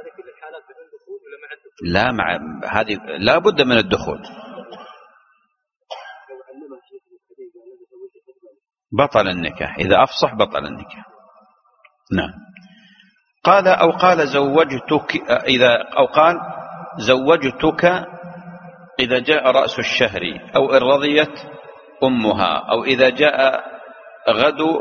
لا مع هذه لا بد من الدخول، بطل النكاح إذا أفصح بطل النكاح. نعم. قال أو قال زوجتك زوجتك إذا جاء رأس الشهر، أو إن رضيت أمها، أو إذا جاء غد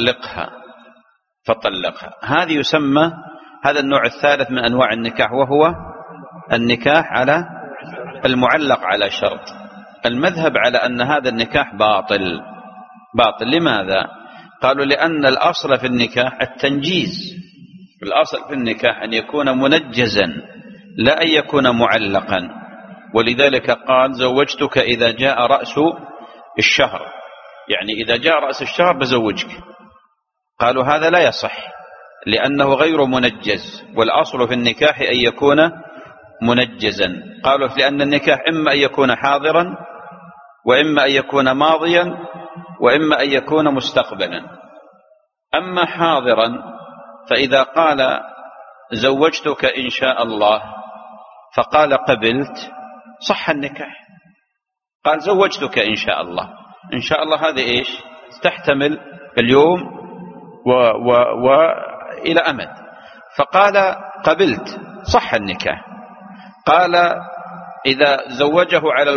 فطلقها. هذه يسمى، هذا النوع الثالث من أنواع النكاح، وهو النكاح على المعلق على شرط. المذهب على أن هذا النكاح باطل. لماذا؟ قالوا لأن الأصل في النكاح التنجيز، الأصل في النكاح أن يكون منجزا لا أن يكون معلقا، ولذلك قال زوجتك إذا جاء رأس الشهر، يعني إذا جاء رأس الشهر بزوجك. قالوا هذا لا يصح لأنه غير منجز، والأصل في النكاح أن يكون منجزا. قالوا لأن النكاح إما أن يكون حاضرا، وإما أن يكون ماضيا، وإما أن يكون مستقبلا. أما حاضرا فإذا قال زوجتك إن شاء الله فقال قبلت صح النكاح. قال زوجتك إن شاء الله، إن شاء الله هذه إيش؟ تحتمل اليوم وإلى أمد. فقال قبلت صح النكاح. قال إذا زوجه على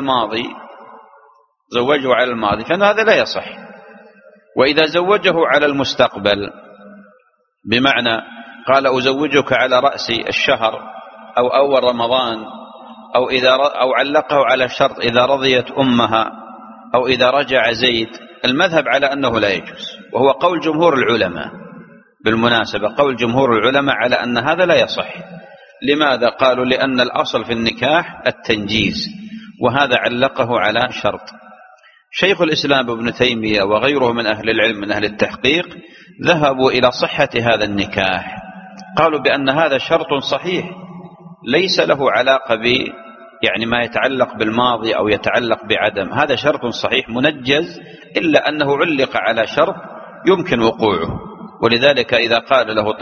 الماضي فإن هذا لا يصح. وإذا زوجه على المستقبل بمعنى قال أزوجك على رأس الشهر أو أول رمضان، أو علقه على شرط إذا رضيت أمها، أو إذا رجع زيد، المذهب على أنه لا يجوز، وهو قول جمهور العلماء. بالمناسبة قول جمهور العلماء على أن هذا لا يصح. لماذا؟ قالوا لأن الأصل في النكاح التنجيز، وهذا علقه على شرط. شيخ الإسلام ابن تيمية وغيره من أهل العلم من أهل التحقيق ذهبوا إلى صحة هذا النكاح، قالوا بأن هذا شرط صحيح ليس له علاقة يعني ما يتعلق بالماضي أو يتعلق بعدم، هذا شرط صحيح منجز، إلا أنه علق على شرط يمكن وقوعه. ولذلك إذا قال له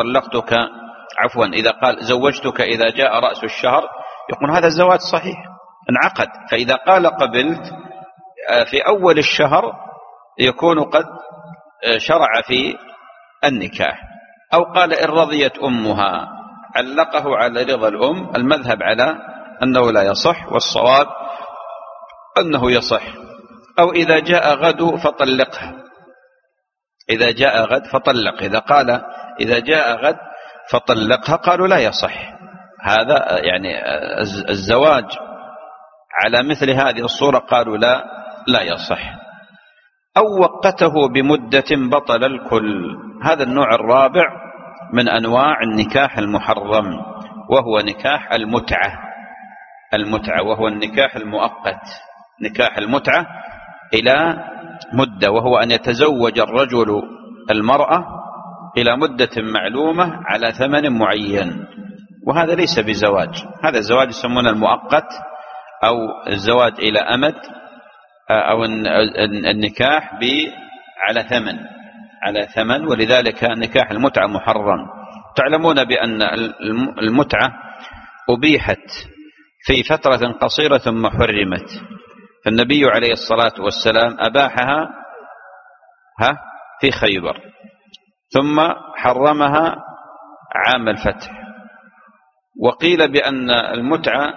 إذا قال زوجتك إذا جاء رأس الشهر، يقول هذا الزواج صحيح انعقد. فإذا قال قبلت في أول الشهر يكون قد شرع في النكاح. أو قال إن رضيت أمها، علقه على رضا الأم. المذهب على أنه لا يصح، والصواب أنه يصح. أو إذا جاء غد فطلقها، إذا جاء غد فطلق. إذا قال إذا جاء غد فطلقها قالوا لا يصح. هذا يعني الزواج على مثل هذه الصورة قالوا لا يصح. أو وقته بمدة بطل الكل. هذا النوع الرابع من أنواع النكاح المحرم، وهو نكاح المتعة، وهو النكاح المؤقت. نكاح المتعة إلى مدة، وهو أن يتزوج الرجل المرأة إلى مدة معلومة على ثمن معين، وهذا ليس بزواج. هذا الزواج يسمونه المؤقت، أو الزواج إلى أمد، أو النكاح على ثمن. ولذلك نكاح المتعة محرم. تعلمون بأن المتعة أبيحت في فترة قصيرة ثم حرمت، فالنبي عليه الصلاة والسلام أباحها في خيبر، ثم حرمها عام الفتح. وقيل بأن المتعة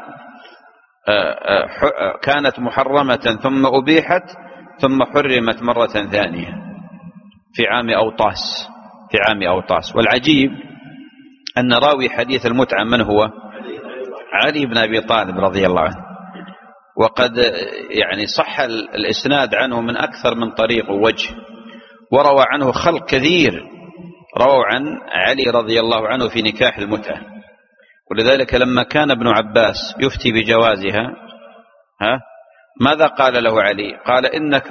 كانت محرمة ثم أبيحت ثم حرمت مرة ثانية في عام أوطاس. والعجيب أن راوي حديث المتعة من هو؟ علي بن أبي طالب رضي الله عنه، وقد يعني صح الإسناد عنه من أكثر من طريق ووجه، وروى عنه خلق كثير رووا عن علي رضي الله عنه في نكاح المتعة. ولذلك لما كان ابن عباس يفتي بجوازها ماذا قال له علي؟ قال إنك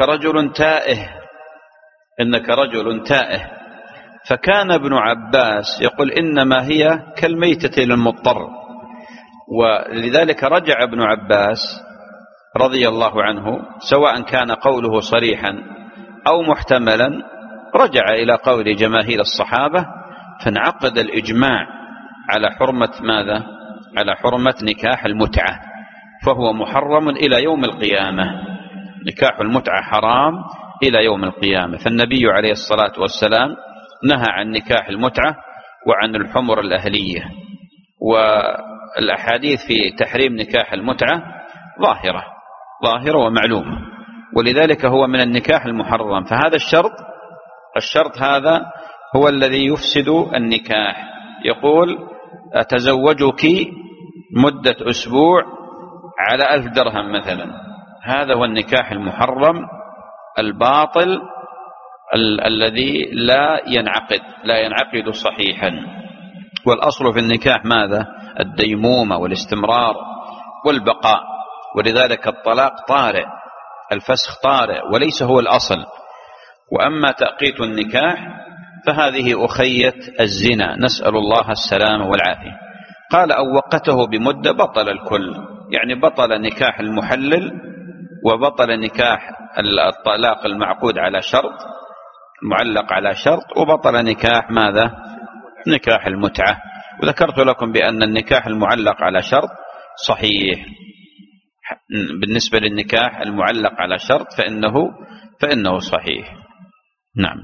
رجل تائه. فكان ابن عباس يقول إنما هي كالميتة للمضطر، ولذلك رجع ابن عباس رضي الله عنه سواء كان قوله صريحا أو محتملا، رجع إلى قول جماهير الصحابة، فانعقد الإجماع على حرمة ماذا؟ على حرمة نكاح المتعة، فهو محرم إلى يوم القيامة. نكاح المتعة حرام إلى يوم القيامة. فالنبي عليه الصلاة والسلام نهى عن نكاح المتعة وعن الحمر الأهلية، والأحاديث في تحريم نكاح المتعة ظاهرة ومعلومة، ولذلك هو من النكاح المحرم. فهذا الشرط هذا هو الذي يفسد النكاح. يقول أتزوجك مدة أسبوع على 1000 درهم مثلا، هذا هو النكاح المحرم الباطل الذي لا ينعقد صحيحا. والأصل في النكاح ماذا؟ الديمومة والاستمرار والبقاء، ولذلك الطلاق طارئ، الفسخ طارئ وليس هو الأصل. وأما تأقيت النكاح فهذه أخية الزنا، نسأل الله السلامة والعافية. قال أو وقته بمدة بطل الكل، يعني بطل نكاح المحلل وبطل نكاح الطلاق المعقود على شرط معلق على شرط، وبطل نكاح ماذا؟ نكاح المتعة. وذكرت لكم بأن النكاح المعلق على شرط صحيح. بالنسبة للنكاح المعلق على شرط فإنه صحيح. نعم.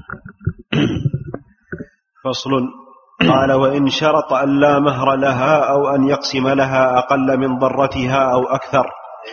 فصل. قال وإن شرط أن لا مهر لها أو أن يقسم لها أقل من ضرتها أو أكثر.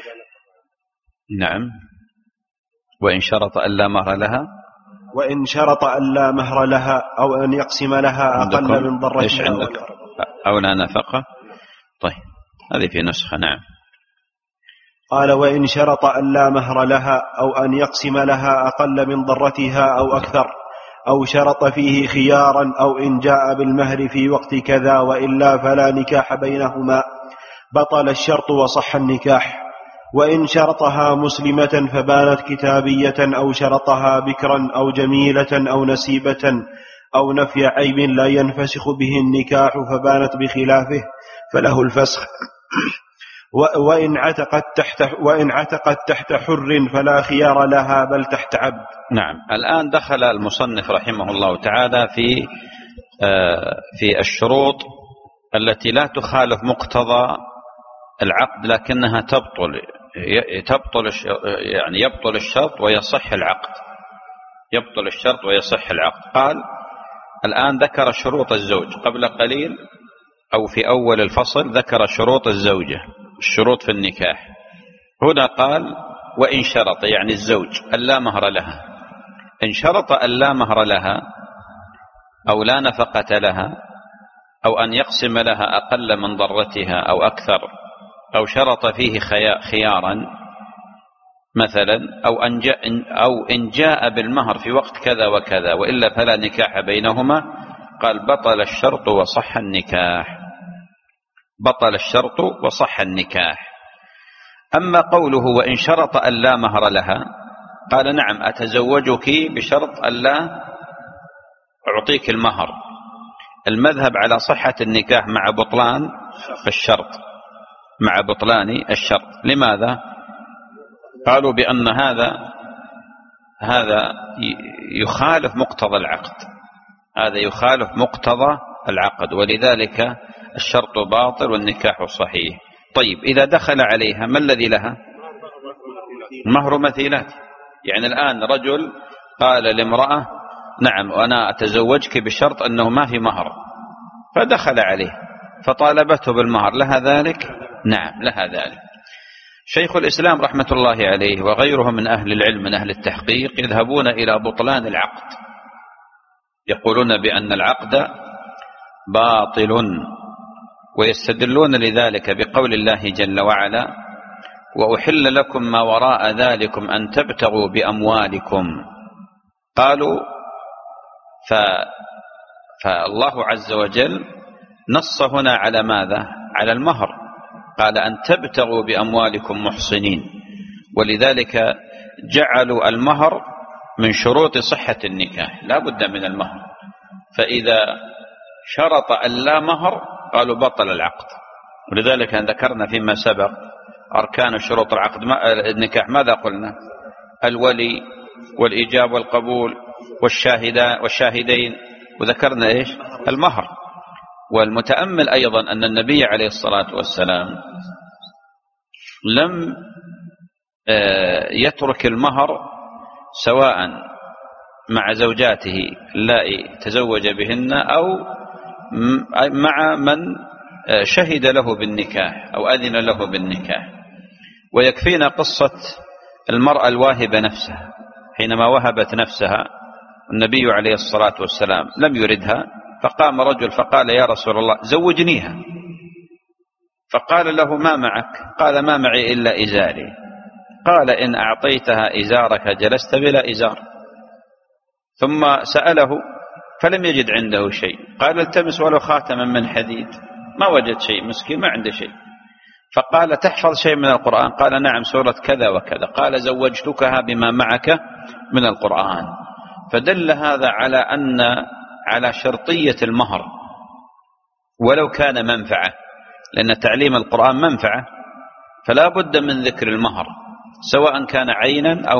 نعم. وإن شرط أن لا مهر لها، وإن شرط أن لا مهر لها أو أن يقسم لها أقل من ضرتها أو أكثر. أو لا نفقة. طيب هذه في نسخة. نعم. قال وإن شرط أن لا مهر لها أو أن يقسم لها أقل من ضرتها أو أكثر، أو شرط فيه خيارا، أو إن جاء بالمهر في وقت كذا وإلا فلا نكاح بينهما، بطل الشرط وصح النكاح. وإن شرطها مسلمة فبانت كتابية، أو شرطها بكرا أو جميلة أو نسيبة أو نفي عيب لا ينفسخ به النكاح فبانت بخلافه فله الفسخ. وإن عتقت تحت حر فلا خيار لها بل تحت عبد. نعم. الآن دخل المصنف رحمه الله تعالى في الشروط التي لا تخالف مقتضى العقد لكنها تبطل يعني يبطل الشرط ويصح العقد. قال الآن ذكر شروط الزوج. قبل قليل أو في أول الفصل ذكر شروط الزوجة، الشروط في النكاح. هنا قال وإن شرط، يعني الزوج، أن لا مهر لها. إن شرط أن لا مهر لها أو لا نفقة لها أو أن يقسم لها أقل من ضرتها أو أكثر، أو شرط فيه خيارا مثلا، أو إن جاء بالمهر في وقت كذا وكذا وإلا فلا نكاح بينهما، قال بطل الشرط وصح النكاح. أما قوله وإن شرط أن لا مهر لها، قال نعم أتزوجك بشرط أن لا أعطيك المهر. المذهب على صحة النكاح مع بطلان الشرط. لماذا؟ قالوا بأن هذا يخالف مقتضى العقد، ولذلك الشرط باطل والنكاح صحيح. طيب إذا دخل عليها ما الذي لها؟ مهر مثيلات. يعني الآن رجل قال لامرأة نعم وأنا أتزوجك بشرط أنه ما في مهر، فدخل عليه فطالبته بالمهر، لها ذلك؟ نعم لها ذلك. شيخ الإسلام رحمة الله عليه وغيره من أهل العلم من أهل التحقيق يذهبون إلى بطلان العقد، يقولون بأن العقد باطل، ويستدلون لذلك بقول الله جل وعلا: وأحل لكم ما وراء ذلكم أن تبتغوا بأموالكم. قالوا فالله عز وجل نص هنا على ماذا؟ على المهر، قال أن تبتغوا بأموالكم محصنين، ولذلك جعلوا المهر من شروط صحة النكاح، لا بد من المهر، فإذا شرط أن لا مهر قالوا بطل العقد. ولذلك ذكرنا فيما سبق أركان شروط العقد النكاح، ماذا قلنا؟ الولي والإيجاب والقبول والشاهدين، وذكرنا إيش؟ المهر. والمتأمل أيضا أن النبي عليه الصلاة والسلام لم يترك المهر سواء مع زوجاته اللائي تزوج بهن أو مع من شهد له بالنكاح أو أذن له بالنكاح. ويكفينا قصة المرأة الواهبة نفسها، حينما وهبت نفسها النبي عليه الصلاة والسلام لم يردها، فقام رجل فقال: يا رسول الله زوجنيها. فقال له: ما معك؟ قال: ما معي إلا إزاري. قال: إن أعطيتها إزارك جلست بلا إزار. ثم سأله فلم يجد عنده شيء، قال: التمس ولو خاتما من حديد. ما وجد شيء، مسكين ما عنده شيء. فقال: تحفظ شيء من القرآن؟ قال: نعم سورة كذا وكذا. قال: زوجتكها بما معك من القرآن. فدل هذا على شرطية المهر ولو كان منفعة، لأن تعليم القرآن منفعة، فلا بد من ذكر المهر سواء كان عينا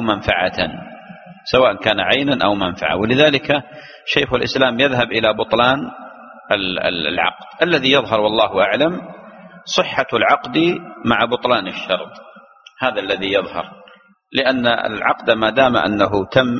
أو منفعة. ولذلك شيخ الإسلام يذهب إلى بطلان العقد. الذي يظهر والله أعلم صحة العقد مع بطلان الشرط، هذا الذي يظهر، لأن العقد ما دام أنه تم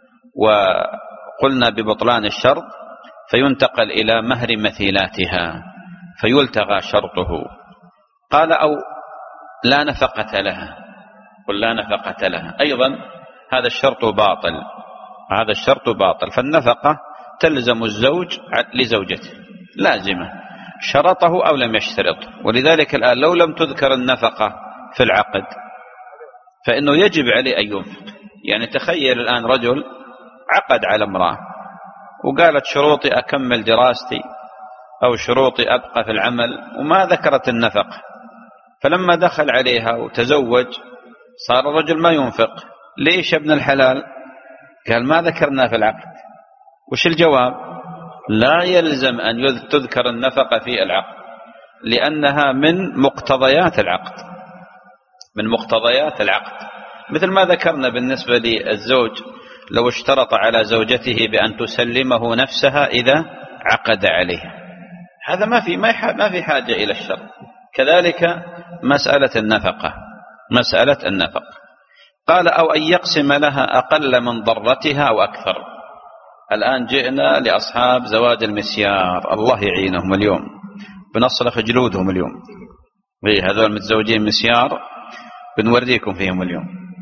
وقلنا ببطلان الشرط فينتقل إلى مهر مثيلاتها فيلتغى شرطه. قال: أو لا نفقة لها. قل لا نفقة لها، أيضا هذا الشرط باطل، فالنفقة تلزم الزوج لزوجته لازمة، شرطه أو لم يشترط. ولذلك الآن لو لم تذكر النفقة في العقد فإنه يجب عليه أن ينفق. يعني تخيل الآن رجل عقد على امرأة وقالت شروطي أكمل دراستي أو شروطي أبقى في العمل، وما ذكرت النفقة، فلما دخل عليها وتزوج صار الرجل ما ينفق. ليش يا ابن الحلال؟ قال: ما ذكرنا في العقد. وش الجواب؟ لا يلزم أن تذكر النفقة في العقد، لأنها من مقتضيات العقد، مثل ما ذكرنا بالنسبة للزوج لو اشترط على زوجته بأن تسلمه نفسها إذا عقد عليها، هذا ما في حاجة إلى الشرط. كذلك مسألة النفقة. قال: أو أن يقسم لها أقل من ضرتها أو أكثر. الآن جئنا لأصحاب زواج المسيار، الله يعينهم اليوم، بنصلخ جلودهم اليوم. هذول متزوجين مسيار بنوريكم فيهم اليوم.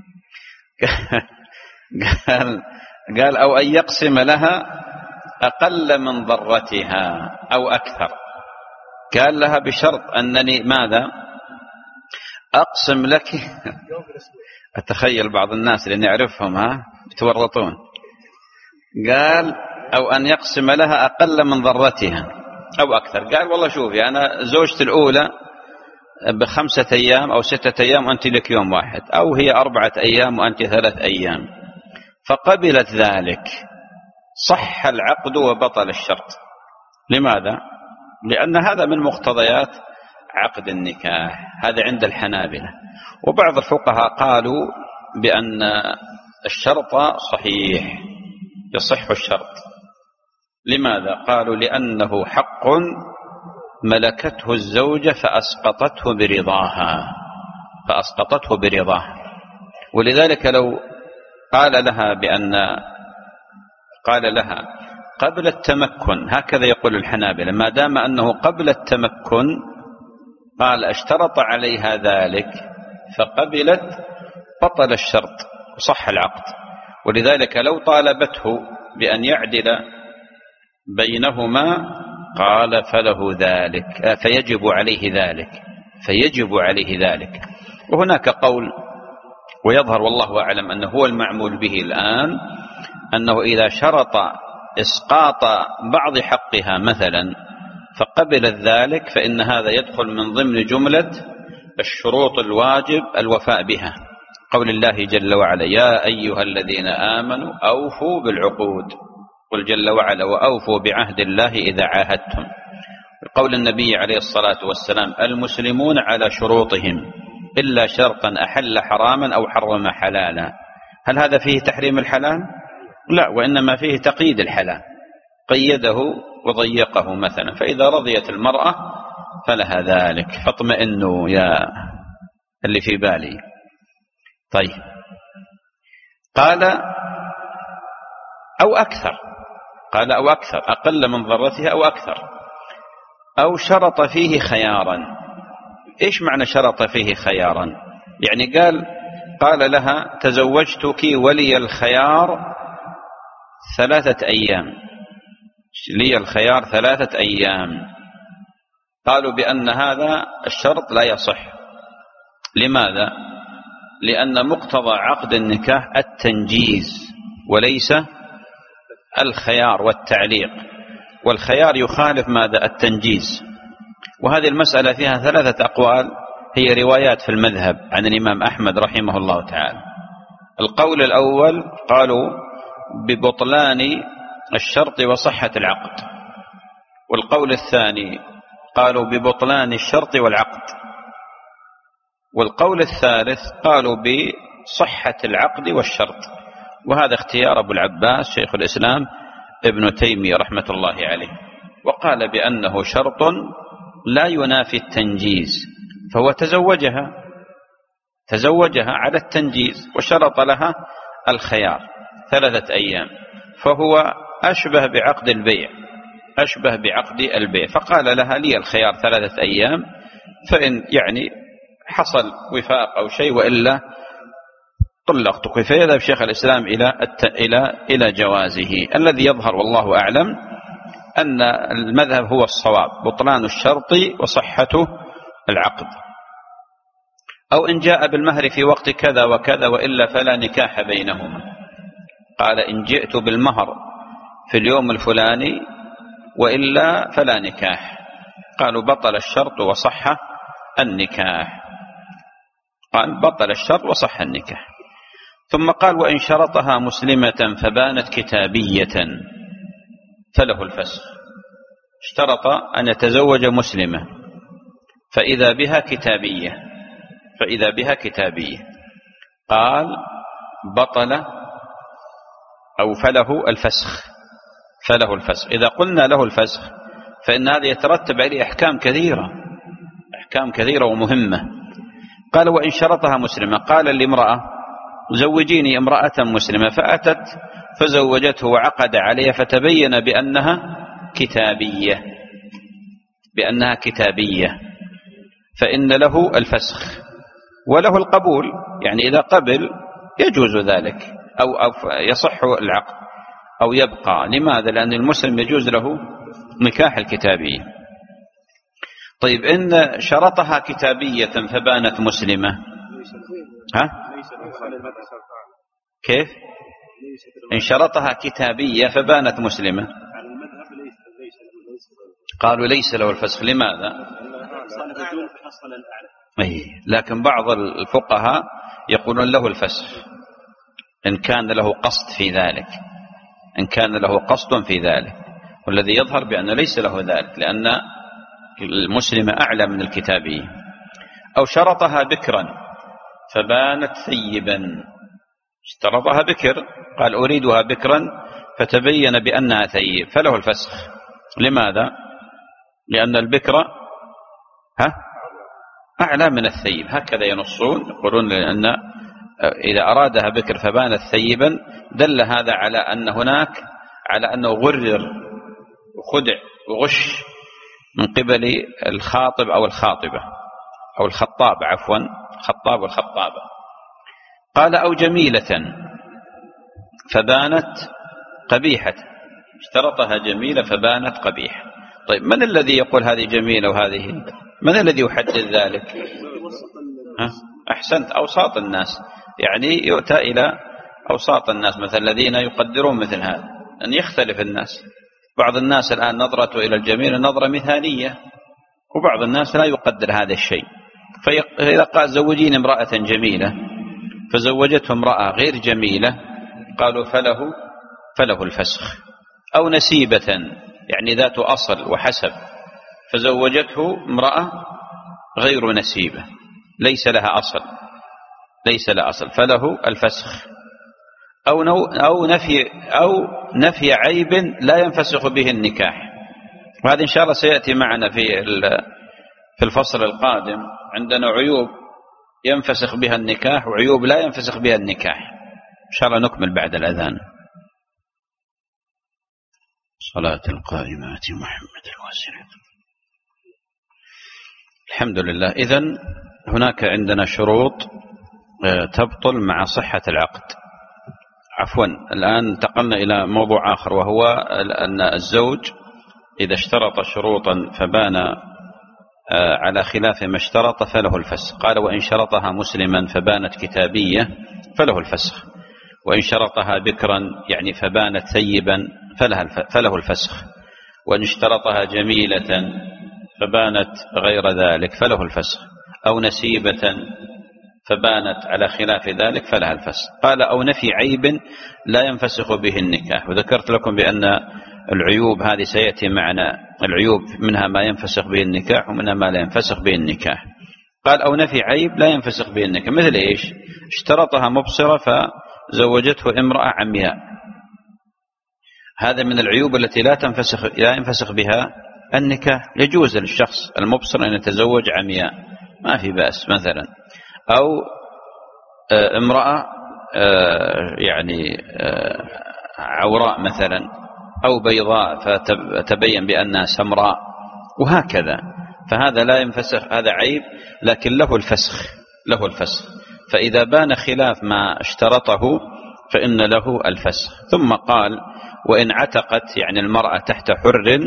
قال: أو أن يقسم لها أقل من ضرتها أو أكثر. قال لها بشرط أنني ماذا؟ أقسم لك. أتخيل بعض الناس اللي نعرفهم بتورطون. قال: أو أن يقسم لها أقل من ضرتها أو أكثر. قال: والله شوفي أنا زوجتي الأولى ب5 أيام أو 6 أيام وأنت لك يوم واحد، أو هي 4 أيام وأنت 3 أيام. فقبلت ذلك، صح العقد وبطل الشرط. لماذا؟ لأن هذا من مقتضيات عقد النكاح، هذا عند الحنابلة. وبعض الفقهاء قالوا بأن الشرط صحيح، يصح الشرط. لماذا؟ قالوا لأنه حق ملكته الزوجة فأسقطته برضاها. ولذلك لو قال لها قبل التمكن، هكذا يقول الحنابلة، ما دام أنه قبل التمكن قال اشترط عليها ذلك فقبلت بطل الشرط وصح العقد. ولذلك لو طالبته بأن يعدل بينهما قال فله ذلك، فيجب عليه ذلك. وهناك قول، ويظهر والله أعلم أنه هو المعمول به الآن، أنه إذا شرط إسقاط بعض حقها مثلا فقبلت ذلك فإن هذا يدخل من ضمن جملة الشروط الواجب الوفاء بها. قول الله جل وعلا: يا أيها الذين آمنوا أوفوا بالعقود. قل جل وعلا: وأوفوا بعهد الله إذا عاهدتم. قول النبي عليه الصلاة والسلام: المسلمون على شروطهم إلا شرطا أحل حراما أو حرم حلالا. هل هذا فيه تحريم الحلال؟ لا، وإنما فيه تقييد الحلال، قيده وضيقه مثلا. فإذا رضيت المرأة فلها ذلك، فاطمئنوا يا اللي في بالي. طيب، قال أو أكثر، أقل من ضرتها أو أكثر، أو شرط فيه خيارا. إيش معنى شرط فيه خيارا؟ يعني قال لها: تزوجتك ولي الخيار 3 أيام، لي الخيار 3 أيام. قالوا بأن هذا الشرط لا يصح. لماذا؟ لأن مقتضى عقد النكاح التنجيز وليس الخيار والتعليق، والخيار يخالف ماذا؟ التنجيز. وهذه المسألة فيها 3 أقوال، هي روايات في المذهب عن الإمام أحمد رحمه الله تعالى. القول الأول قالوا ببطلان الشرط وصحة العقد، والقول الثاني قالوا ببطلان الشرط والعقد، والقول الثالث قالوا بصحة العقد والشرط. وهذا اختيار أبو العباس شيخ الإسلام ابن تيمية رحمة الله عليه، وقال بأنه شرط لا ينافي التنجيز، فهو تزوجها على التنجيز وشرط لها الخيار 3 أيام، فهو أشبه بعقد البيع، فقال لها: لي الخيار 3 أيام، فإن يعني حصل وفاق أو شيء وإلا طلقتك. فيذهب شيخ الإسلام إلى جوازه. الذي يظهر والله أعلم أن المذهب هو الصواب، بطلان الشرط وصحة العقد. أو إن جاء بالمهر في وقت كذا وكذا وإلا فلا نكاح بينهما. قال: إن جئت بالمهر في اليوم الفلاني وإلا فلا نكاح. قالوا: بطل الشرط وصح النكاح. قال: بطل الشرط وصح النكاح. ثم قال: وإن شرطها مسلمة فبانت كتابية فله الفسخ. اشترط أن يتزوج مسلمة فإذا بها كتابية، قال: بطل أو فله الفسخ. إذا قلنا له الفسخ فإن هذا يترتب عليه أحكام كثيرة ومهمة. قال: وإن شرطها مسلمة، قال لامرأة: زوجيني امرأة مسلمة، فأتت فزوجته وعقد عليها فتبين بأنها كتابية، فإن له الفسخ وله القبول. يعني إذا قبل يجوز ذلك أو يصح العقد أو يبقى. لماذا؟ لأن المسلم يجوز له نكاح الكتابية. طيب، إن شرطها كتابية فبانت مسلمة، كيف؟ إن شرطها كتابية فبانت مسلمة، قالوا ليس له الفسخ. لماذا؟ لكن بعض الفقهاء يقولون له الفسخ إن كان له قصد في ذلك، والذي يظهر بأنه ليس له ذلك، لأن المسلمة أعلى من الكتابية. أو شرطها بكرا فبانت ثيبا، اشترطها بكر، قال: أريدها بكرا، فتبين بأنها ثيب، فله الفسخ. لماذا؟ لأن البكر أعلى من الثيب، هكذا ينصون، يقولون أن إذا أرادها بكر فبانت ثيبا دل هذا على أن هناك، على أنه غرر وخدع وغش من قبل الخاطب أو الخاطبة أو الخطاب، عفوا الخطاب والخطابة. قال أو جميلة فبانت قبيحة، اشترطها جميلة فبانت قبيحة. طيب من الذي يقول هذه جميلة وهذه؟ من الذي يحدد ذلك؟ أحسنت، أوساط الناس، يعني يؤتى إلى أوساط الناس، مثل الذين يقدرون مثل هذا، أن يختلف الناس. بعض الناس الآن نظرته إلى الجميل نظرة مثالية، وبعض الناس لا يقدر هذا الشيء. فإذا قال زوجين امرأة جميلة فزوجته امرأة غير جميلة، قالوا فله الفسخ. أو نسيبة يعني ذات أصل وحسب، فزوجته امرأة غير نسيبة ليس لها أصل فله الفسخ. أو نفي عيب لا ينفسخ به النكاح، وهذا إن شاء الله سيأتي معنا في الفصل القادم. عندنا عيوب ينفسخ بها النكاح وعيوب لا ينفسخ بها النكاح، إن شاء الله نكمل بعد الأذان. صلاة القائمات محمد الواسعة. الحمد لله. إذن هناك عندنا شروط تبطل مع صحة العقد. عفوا، الآن انتقلنا إلى موضوع آخر، وهو أن الزوج إذا اشترط شروطا فبان على خلاف ما اشترط فله الفسخ. قال وإن شرطها مسلما فبانت كتابية فله الفسخ، وإن شرطها بكرا يعني فبانت ثيبا فله الفسخ، وإن اشترطها جميلة فبانت غير ذلك فله الفسخ، أو نسيبة فبانت على خلاف ذلك فلها الفسخ. قال أو نفي عيب لا ينفسخ به النكاح، وذكرت لكم بأن العيوب هذه سيأتي معنا، العيوب منها ما ينفسخ به النكاح ومنها ما لا ينفسخ به النكاح. قال أو نفي عيب لا ينفسخ به النكاح، مثل إيش؟ اشترطها مبصرة فزوجته امرأة عمياء، هذا من العيوب التي لا ينفسخ بها النكاح. يجوز للشخص المبصر أن يتزوج عمياء، ما في بأس مثلا. أو امرأة يعني عوراء مثلا، أو بيضاء فتبين بأنها سمراء، وهكذا. فهذا لا ينفسخ، هذا عيب، لكن له الفسخ. فإذا بان خلاف ما اشترطه فإن له الفسخ. ثم قال وإن عتقت يعني المرأة تحت حر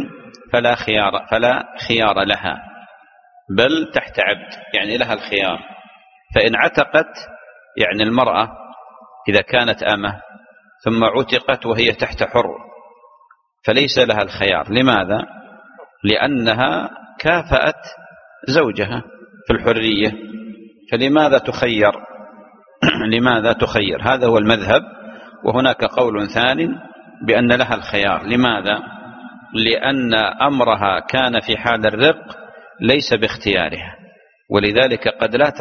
فلا خيار لها، بل تحت عبد يعني لها الخيار. فإن عتقت يعني المرأة إذا كانت أمة ثم عتقت وهي تحت حر فليس لها الخيار. لماذا؟ لأنها كافأت زوجها في الحرية، فلماذا تخير؟ لماذا تخير؟ هذا هو المذهب. وهناك قول ثاني بأن لها الخيار. لماذا؟ لأن أمرها كان في حال الرق ليس باختيارها، ولذلك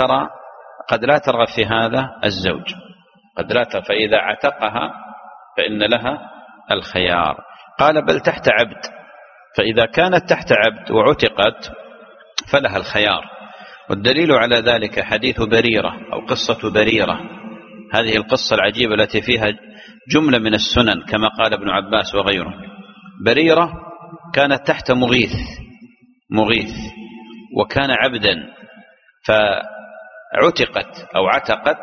قد لا ترغب في هذا الزوج، فإذا عتقها فإن لها الخيار. قال بل تحت عبد، فإذا كانت تحت عبد وعتقت فلها الخيار. والدليل على ذلك حديث بريرة أو قصة بريرة، هذه القصة العجيبة التي فيها جملة من السنن كما قال ابن عباس وغيره. بريرة كانت تحت مغيث وكان عبدا، فعتقت أو عتقت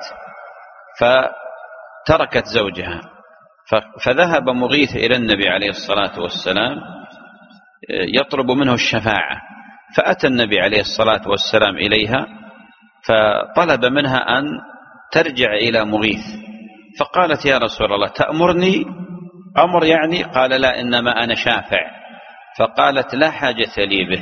فتركت زوجها، فذهب مغيث إلى النبي عليه الصلاة والسلام يطلب منه الشفاعة، فأتى النبي عليه الصلاة والسلام إليها فطلب منها أن ترجع إلى مغيث، فقالت يا رسول الله تأمرني أمر يعني؟ قال لا، إنما أنا شافع. فقالت لا حاجة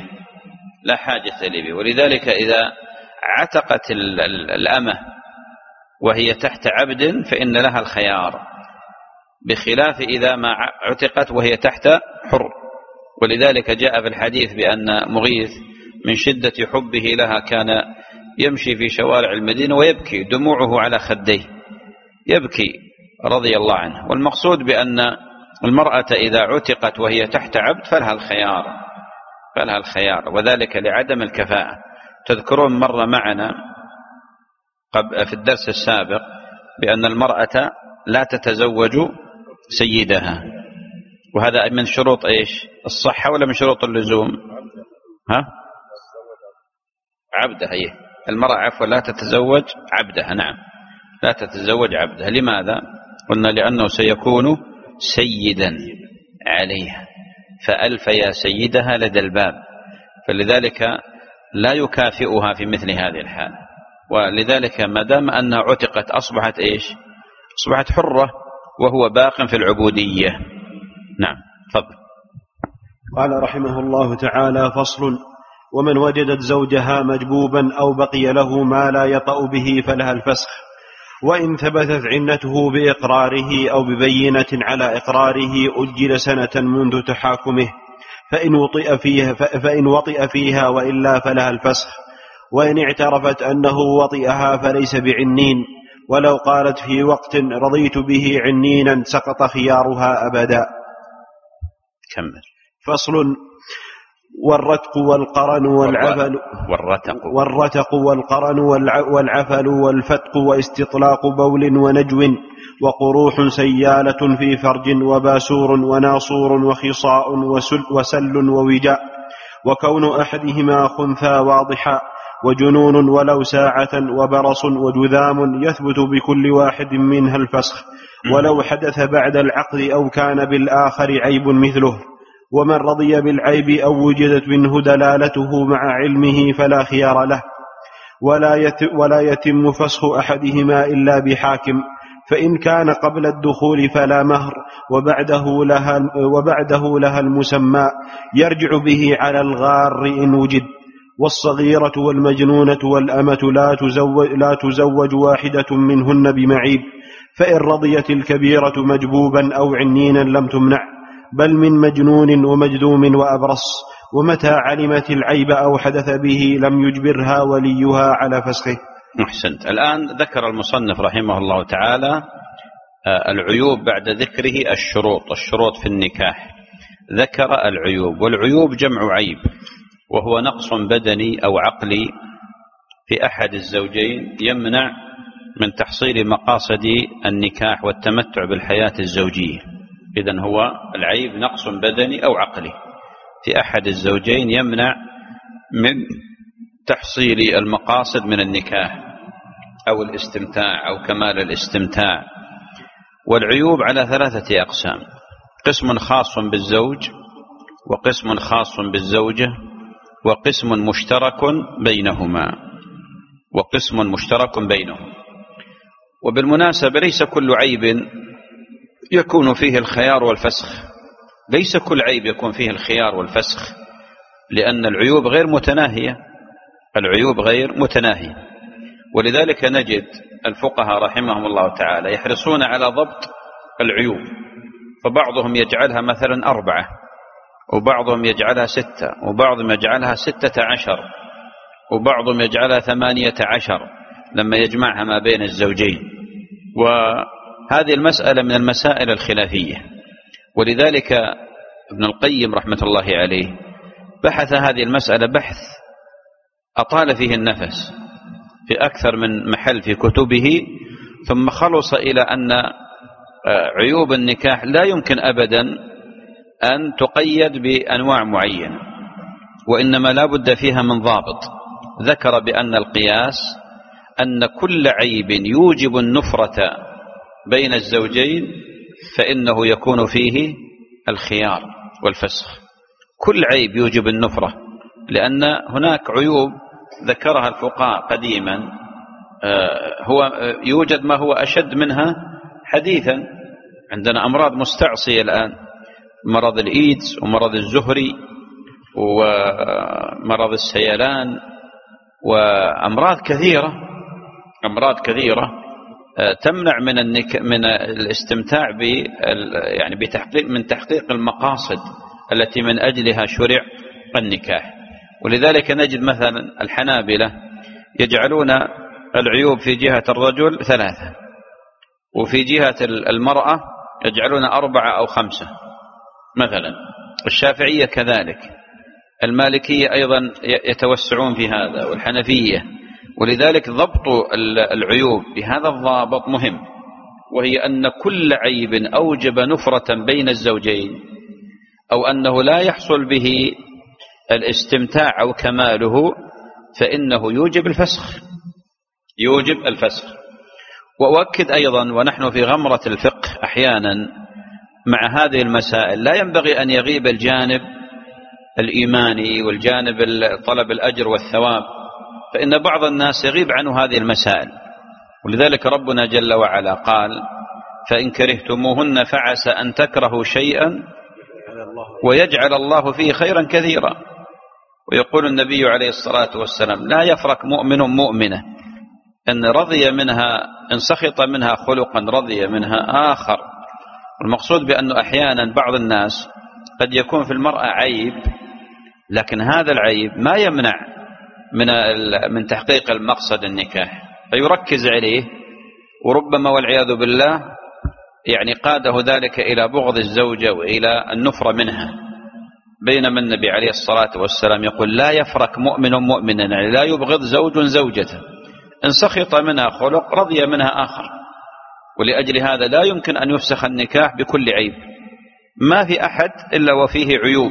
لي به. ولذلك إذا عتقت الأمة وهي تحت عبد فإن لها الخيار، بخلاف إذا ما عتقت وهي تحت حر. ولذلك جاء في الحديث بأن مغيث من شدة حبه لها كان يمشي في شوارع المدينة ويبكي، دموعه على خديه يبكي رضي الله عنه. والمقصود بأن المرأة إذا عتقت وهي تحت عبد فلها الخيار، وذلك لعدم الكفاءة. تذكرون مر معنا في الدرس السابق بأن المرأة لا تتزوج سيدها، وهذا من شروط إيش؟ الصحة ولا من شروط اللزوم؟ عبدها. هي المرأة عفوا لا تتزوج عبدها. نعم، لا تتزوج عبدها. لماذا؟ قلنا لأنه سيكون سيدا عليها، فألف يا سيدها لدى الباب، فلذلك لا يكافئها في مثل هذه الحال. ولذلك ما دام أنها عتقت أصبحت إيش؟ أصبحت حرة وهو باق في العبودية. نعم، تفضل. قال رحمه الله تعالى: فصل: ومن وجدت زوجها مجبوبا أو بقي له ما لا يطأ به فلها الفسخ، وإن ثبتت عنته بإقراره أو ببينة على إقراره أجل سنة منذ تحاكمه، فإن وطئ فيها وإلا فلها الفسخ. وإن اعترفت أنه وطئها فليس بعنين، ولو قالت في وقت رضيت به عنينا سقط خيارها أبدا. كمل. فصل: والرتق والقرن والعفل والعفل والفتق واستطلاق بول ونجو وقروح سيالة في فرج وباسور وناصور وخصاء وسل ووجاء، وكون أحدهما خنثى واضحا، وجنون ولو ساعة، وبرص وجذام يثبت بكل واحد منها الفسخ، ولو حدث بعد العقد أو كان بالآخر عيب مثله. ومن رضي بالعيب أو وجدت منه دلالته مع علمه فلا خيار له، ولا يتم فسخ أحدهما إلا بحاكم، فإن كان قبل الدخول فلا مهر، وبعده لها المسمى يرجع به على الغار إن وجد. والصغيرة والمجنونة والأمة لا تزوج واحدة منهن بمعيب، فإن رضيت الكبيرة مجبوبا أو عنينا لم تمنع، بل من مجنون ومجذوم وأبرص. ومتى علمت العيب أو حدث به لم يجبرها وليها على فسخه. أحسنت. الآن ذكر المصنف رحمه الله تعالى العيوب بعد ذكره الشروط في النكاح. ذكر العيوب، والعيوب جمع عيب، وهو نقص بدني أو عقلي في أحد الزوجين يمنع من تحصيل مقاصد النكاح والتمتع بالحياة الزوجية. إذن هو العيب نقص بدني أو عقلي في أحد الزوجين يمنع من تحصيل المقاصد من النكاح أو الاستمتاع أو كمال الاستمتاع. والعيوب على 3 أقسام: قسم خاص بالزوج، وقسم خاص بالزوجة، وقسم مشترك بينهما. وبالمناسبة ليس كل عيب يكون فيه الخيار والفسخ، ليس كل عيب يكون فيه الخيار والفسخ، لأن العيوب غير متناهية. ولذلك نجد الفقهاء رحمهم الله تعالى يحرصون على ضبط العيوب، فبعضهم يجعلها مثلا 4، وبعضهم يجعلها 6، وبعضهم يجعلها 16، وبعضهم يجعلها 18 لما يجمعها ما بين الزوجين. وهذه المسألة من المسائل الخلافية، ولذلك ابن القيم رحمة الله عليه بحث هذه المسألة بحث أطال فيه النفس في أكثر من محل في كتبه، ثم خلص إلى أن عيوب النكاح لا يمكن أبدا أن تقيد بأنواع معينة، وإنما لا بد فيها من ضابط. ذكر بأن القياس أن كل عيب يوجب النفرة بين الزوجين فإنه يكون فيه الخيار والفسخ. كل عيب يوجب النفرة، لأن هناك عيوب ذكرها الفقهاء قديما هو يوجد ما هو أشد منها حديثا. عندنا أمراض مستعصية الآن، مرض الإيدز ومرض الزهري ومرض السيلان وأمراض كثيرة تمنع من الاستمتاع من تحقيق المقاصد التي من أجلها شرع النكاح. ولذلك نجد مثلا الحنابلة يجعلون العيوب في جهة الرجل 3، وفي جهة المرأة يجعلون 4 أو 5 مثلا. الشافعية كذلك، المالكية أيضا يتوسعون في هذا والحنفية، ولذلك ضبط العيوب بهذا الضابط مهم، وهي أن كل عيب أوجب نفرة بين الزوجين أو أنه لا يحصل به الاستمتاع أو كماله فإنه يوجب الفسخ. وأؤكد أيضا، ونحن في غمرة الفقه أحيانا مع هذه المسائل لا ينبغي أن يغيب الجانب الإيماني والجانب طلب الأجر والثواب، فإن بعض الناس يغيب عنه هذه المسائل. ولذلك ربنا جل وعلا قال: فإن كرهتموهن فعسى أن تكرهوا شيئا ويجعل الله فيه خيرا كثيرا. ويقول النبي عليه الصلاة والسلام: لا يفرق مؤمن مؤمنة إن رضي منها، إن سخط منها خلقا رضي منها آخر. المقصود بأنه أحيانا بعض الناس قد يكون في المرأة عيب، لكن هذا العيب ما يمنع من تحقيق المقصد النكاح، فيركز عليه، وربما والعياذ بالله يعني قاده ذلك إلى بغض الزوجة وإلى النفرة منها. بينما النبي عليه الصلاة والسلام يقول: لا يفرق مؤمن مؤمنا، يعني لا يبغض زوج زوجته، إن سخط منها خلق رضي منها آخر. ولأجل هذا لا يمكن أن يفسخ النكاح بكل عيب، ما في أحد إلا وفيه عيوب،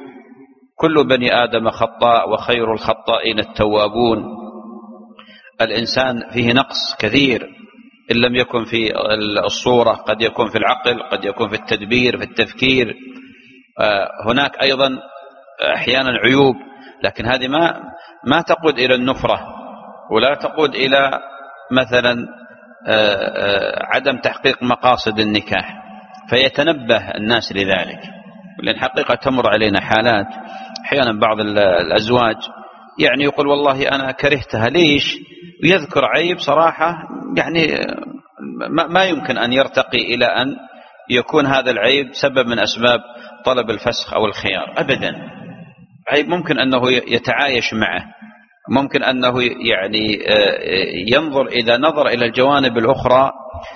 كل بني آدم خطاء وخير الخطائين التوابون. الإنسان فيه نقص كثير، إن لم يكن في الصورة قد يكون في العقل، قد يكون في التدبير، في التفكير. هناك أيضا أحيانا عيوب، لكن هذه ما تقود إلى النفرة، ولا تقود إلى مثلا عدم تحقيق مقاصد النكاح، فيتنبه الناس لذلك. لأن حقيقة تمر علينا حالات أحيانا بعض الأزواج يعني يقول: والله أنا كرهتها، ليش؟ ويذكر عيب صراحة يعني ما يمكن أن يرتقي إلى أن يكون هذا العيب سبب من أسباب طلب الفسخ أو الخيار أبدا. عيب ممكن أنه يتعايش معه، ممكن أنه يعني ينظر، إذا نظر إلى الجوانب الأخرى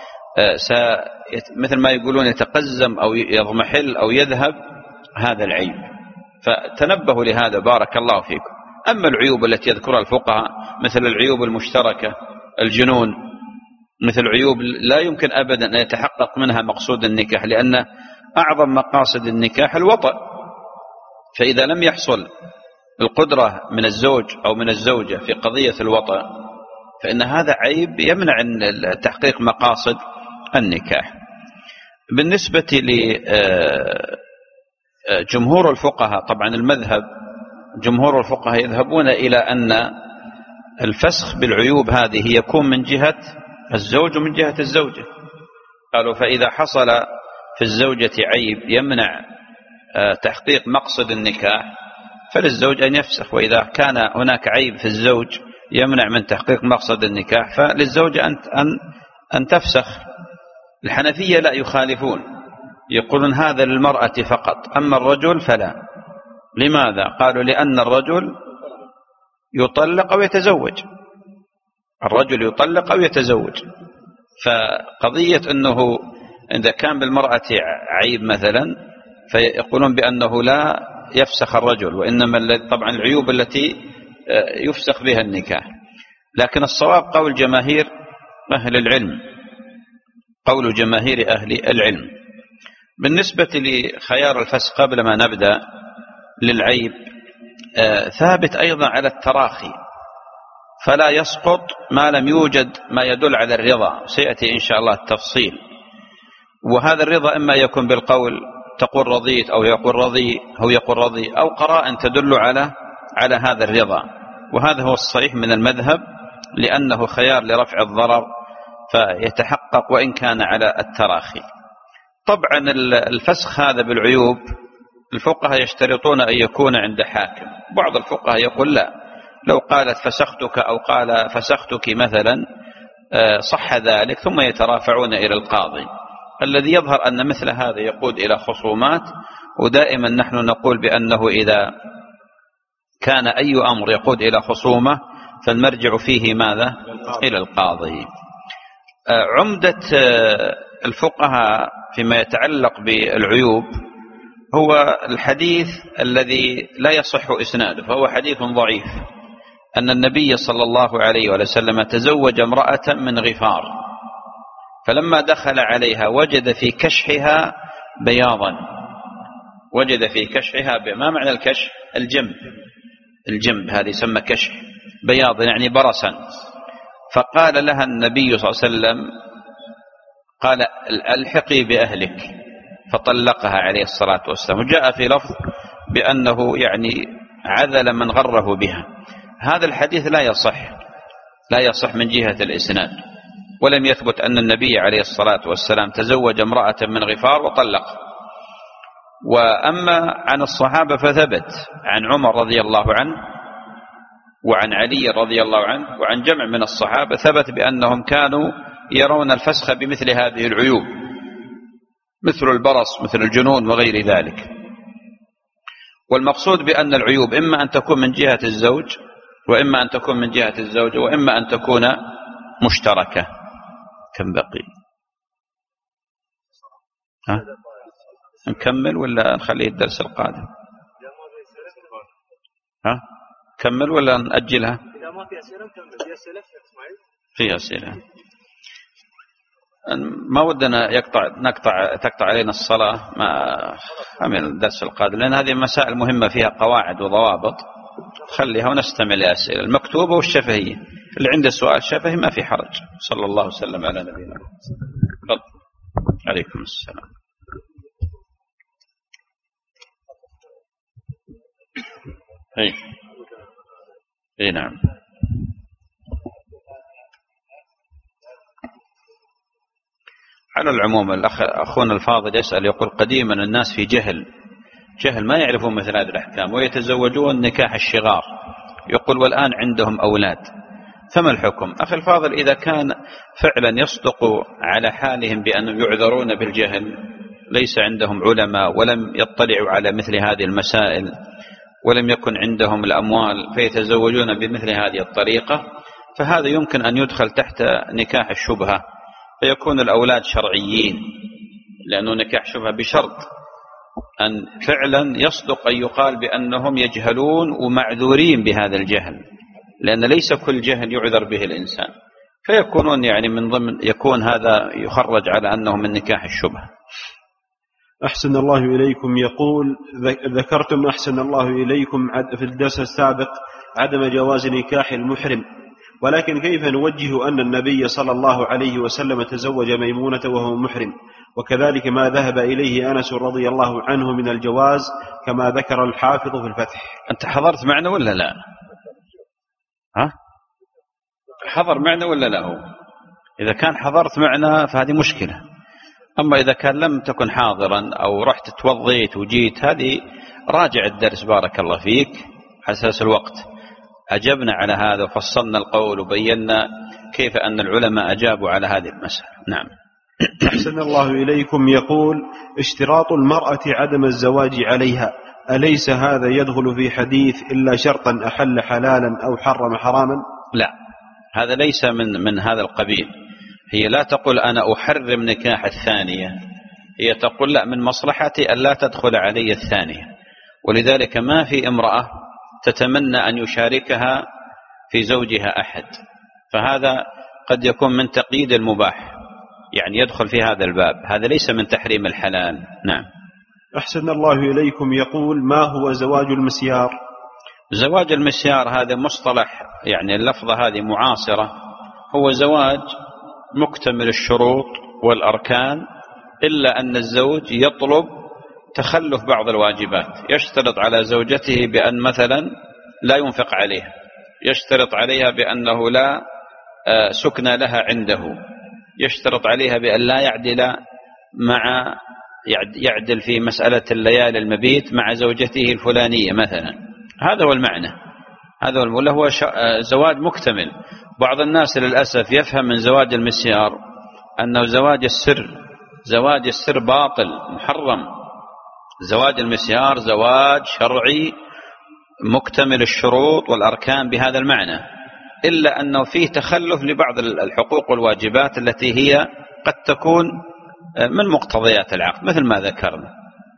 مثل ما يقولون يتقزم أو يضمحل أو يذهب هذا العيب. فتنبهوا لهذا بارك الله فيكم. أما العيوب التي يذكرها الفقهاء مثل العيوب المشتركة، الجنون، مثل عيوب لا يمكن أبدا أن يتحقق منها مقصود النكاح، لأن أعظم مقاصد النكاح الوطأ، فإذا لم يحصل القدرة من الزوج أو من الزوجة في قضية الوطأ فإن هذا عيب يمنع تحقيق مقاصد النكاح. بالنسبة لجمهور الفقهاء، طبعا المذهب جمهور الفقهاء يذهبون إلى أن الفسخ بالعيوب هذه يكون من جهة الزوج ومن جهة الزوجة. قالوا: فإذا حصل في الزوجة عيب يمنع تحقيق مقصد النكاح فللزوج أن يفسخ، وإذا كان هناك عيب في الزوج يمنع من تحقيق مقصد النكاح فللزوجة أن تفسخ. الحنفية لا، يخالفون، يقولون هذا للمرأة فقط، أما الرجل فلا. لماذا؟ قالوا: لأن الرجل يطلق أو يتزوج، الرجل يطلق أو يتزوج، فقضية أنه إذا كان بالمرأة عيب مثلا فيقولون بأنه لا يفسخ الرجل، وإنما طبعا العيوب التي يفسخ بها النكاح. لكن الصواب قول جماهير أهل العلم، قول جماهير أهل العلم. بالنسبة لخيار الفسخ قبل ما نبدأ للعيب، ثابت أيضا على التراخي، فلا يسقط ما لم يوجد ما يدل على الرضا، سيأتي إن شاء الله التفصيل. وهذا الرضا إما يكون بالقول تقول رضيت، أو يقول رضي، أو يقول رضي، أو قرائن تدل على هذا الرضا. وهذا هو الصحيح من المذهب، لأنه خيار لرفع الضرر فيتحقق وإن كان على التراخي. طبعا الفسخ هذا بالعيوب الفقهاء يشترطون أن يكون عند حاكم. بعض الفقهاء يقول لا، لو قالت فسختك أو قال فسختك مثلا صح ذلك، ثم يترافعون إلى القاضي. الذي يظهر أن مثل هذا يقود إلى خصومات، ودائما نحن نقول بأنه إذا كان أي أمر يقود إلى خصومة فالمرجع فيه ماذا؟ إلى القاضي. عمدة الفقهاء فيما يتعلق بالعيوب هو الحديث الذي لا يصح إسناده، فهو حديث ضعيف، أن النبي صلى الله عليه وسلم تزوج امرأة من غفار، فلما دخل عليها وجد في كشحها بياضا، وجد في كشحها ما معنى الكشح؟ الجنب هذه يسمى كشح، بياض يعني برصا. فقال لها النبي صلى الله عليه وسلم، قال ألحقي بأهلك، فطلقها عليه الصلاة والسلام. وجاء في لفظ بأنه يعني عذل من غره بها. هذا الحديث لا يصح من جهة الإسناد، ولم يثبت أن النبي عليه الصلاة والسلام تزوج امرأة من غفار وطلق. وأما عن الصحابة فثبت عن عمر رضي الله عنه وعن علي رضي الله عنه وعن جمع من الصحابة، ثبت بأنهم كانوا يرون الفسخ بمثل هذه العيوب، مثل البرص، مثل الجنون وغير ذلك. والمقصود بأن العيوب إما أن تكون من جهة الزوج، وإما أن تكون من جهة الزوجة، وإما أن تكون مشتركة. كم بقي؟ نكمل ولا نخليه الدرس القادم؟ كمل ولا نأجلها؟ إذا ما في أسئلة نكمل. في أسئلة في أسئلة. ما ودنا تقطع علينا الصلاة من الدرس القادم، لأن هذه مسائل مهمة فيها قواعد وضوابط، خليها ونستمع لأسئلة المكتوبة والشفهية. اللي عنده سؤال شفهي ما في حرج. صلى الله وسلم على نبينا محمد. عليكم السلام. اي نعم. على العموم أخونا الفاضل يسأل، يقول قديما الناس في جهل ما يعرفون مثل هذه الأحكام، ويتزوجون نكاح الشغار، يقول والآن عندهم أولاد، فما الحكم؟ أخي الفاضل، إذا كان فعلا يصدق على حالهم بأنهم يعذرون بالجهل، ليس عندهم علماء ولم يطلعوا على مثل هذه المسائل، ولم يكن عندهم الأموال فيتزوجون بمثل هذه الطريقة، فهذا يمكن أن يدخل تحت نكاح الشبهة، فيكون الأولاد شرعيين، لأنه نكاح شبهة بشرط أن فعلا يصدق أن يقال بأنهم يجهلون ومعذورين بهذا الجهل، لأن ليس كل جهل يعذر به الإنسان، فيكونون يعني من ضمن، يكون هذا يخرج على أنه من نكاح الشبهة. أحسن الله إليكم. يقول ذكرتم أحسن الله إليكم في الدرس السابق عدم جواز نكاح المحرم، ولكن كيف نوجه أن النبي صلى الله عليه وسلم تزوج ميمونة وهو محرم، وكذلك ما ذهب إليه أنس رضي الله عنه من الجواز كما ذكر الحافظ في الفتح؟ أنت حضرت معنا ولا لا؟ حضر معنا ولا لا؟ هو إذا كان حضرت معنا فهذه مشكلة، أما إذا كان لم تكن حاضرا أو رحت توضيت وجيت، هذه راجع الدرس بارك الله فيك على أساس الوقت. أجبنا على هذا وفصلنا القول وبينا كيف أن العلماء أجابوا على هذه المسألة. نعم. أحسن الله إليكم. يقول اشتراط المرأة عدم الزواج عليها، أليس هذا يدخل في حديث إلا شرطا أحل حلالا أو حرم حراما؟ لا، هذا ليس من هذا القبيل. هي لا تقول أنا أحرم نكاح الثانية، هي تقول لا، من مصلحتي أن لا تدخل علي الثانية، ولذلك ما في امرأة تتمنى أن يشاركها في زوجها أحد، فهذا قد يكون من تقييد المباح، يعني يدخل في هذا الباب، هذا ليس من تحريم الحلال. نعم. أحسن الله إليكم. يقول ما هو زواج المسيار؟ زواج المسيار هذا مصطلح، يعني اللفظة هذه معاصرة، هو زواج مكتمل الشروط والأركان، إلا أن الزوج يطلب تخلف بعض الواجبات، يشترط على زوجته بأن مثلا لا ينفق عليها، يشترط عليها بأنه لا سكن لها عنده، يشترط عليها بأن لا يعدل في مسألة الليالي المبيت مع زوجته الفلانية مثلا. هذا هو المعنى، هذا هو زواج مكتمل. بعض الناس للأسف يفهم من زواج المسيار أنه زواج السر باطل محرم. زواج المسيار زواج شرعي مكتمل الشروط والأركان بهذا المعنى، إلا أنه فيه تخلف لبعض الحقوق والواجبات التي هي قد تكون من مقتضيات العقد، مثل ما ذكرنا.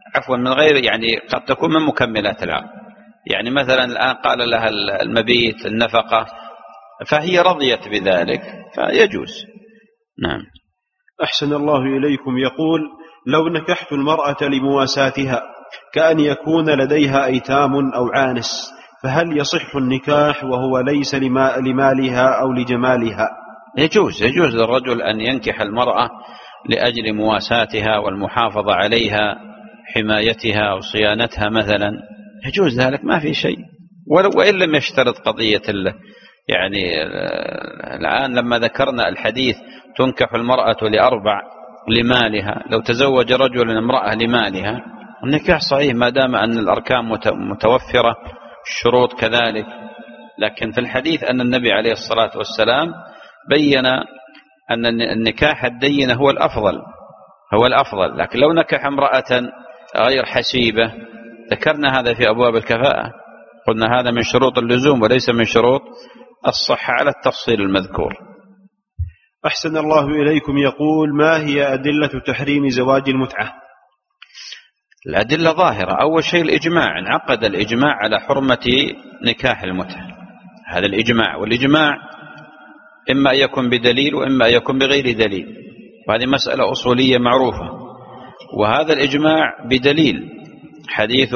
عفوا من غير يعني قد تكون من مكملات العقد. يعني مثلا الآن قال لها المبيت النفقة فهي رضيت بذلك فيجوز. نعم. أحسن الله إليكم. يقول: لو نكحت المرأة لمواساتها كأن يكون لديها أيتام أو عانس، فهل يصح النكاح وهو ليس لمالها أو لجمالها؟ يجوز للرجل أن ينكح المرأة لأجل مواساتها والمحافظة عليها، حمايتها وصيانتها مثلا، يجوز ذلك ما في شيء، وإن لم يشترط قضية يعني الآن لما ذكرنا الحديث تنكح المرأة لأربع لمالها، لو تزوج رجل امرأة لمالها النكاح صحيح ما دام أن الأركان متوفرة، الشروط كذلك. لكن في الحديث أن النبي عليه الصلاة والسلام بين أن النكاح الدين هو الأفضل. لكن لو نكح امرأة غير حسيبة ذكرنا هذا في أبواب الكفاءة، قلنا هذا من شروط اللزوم وليس من شروط الصحة على التفصيل المذكور. أحسن الله إليكم. يقول: ما هي أدلة تحريم زواج المتعة؟ الأدلة ظاهرة. أول شيء الإجماع، انعقد الإجماع على حرمة نكاح المتعة، هذا الإجماع، والإجماع إما أن يكون بدليل وإما أن يكون بغير دليل، وهذه مسألة أصولية معروفة. وهذا الإجماع بدليل حديث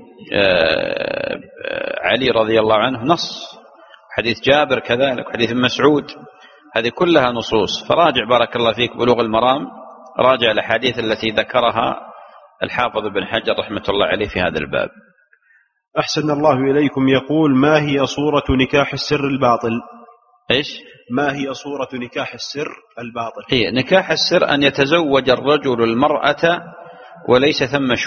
علي رضي الله عنه نص، حديث جابر كذلك، حديث مسعود، هذه كلها نصوص. فراجع بارك الله فيك بلوغ المرام، راجع الأحاديث التي ذكرها الحافظ بن حجر رحمة الله عليه في هذا الباب. أحسن الله إليكم. يقول: ما هي صورة نكاح السر الباطل؟ إيش؟ ما هي صورة نكاح السر الباطل؟ هي نكاح السر أن يتزوج الرجل المرأة وليس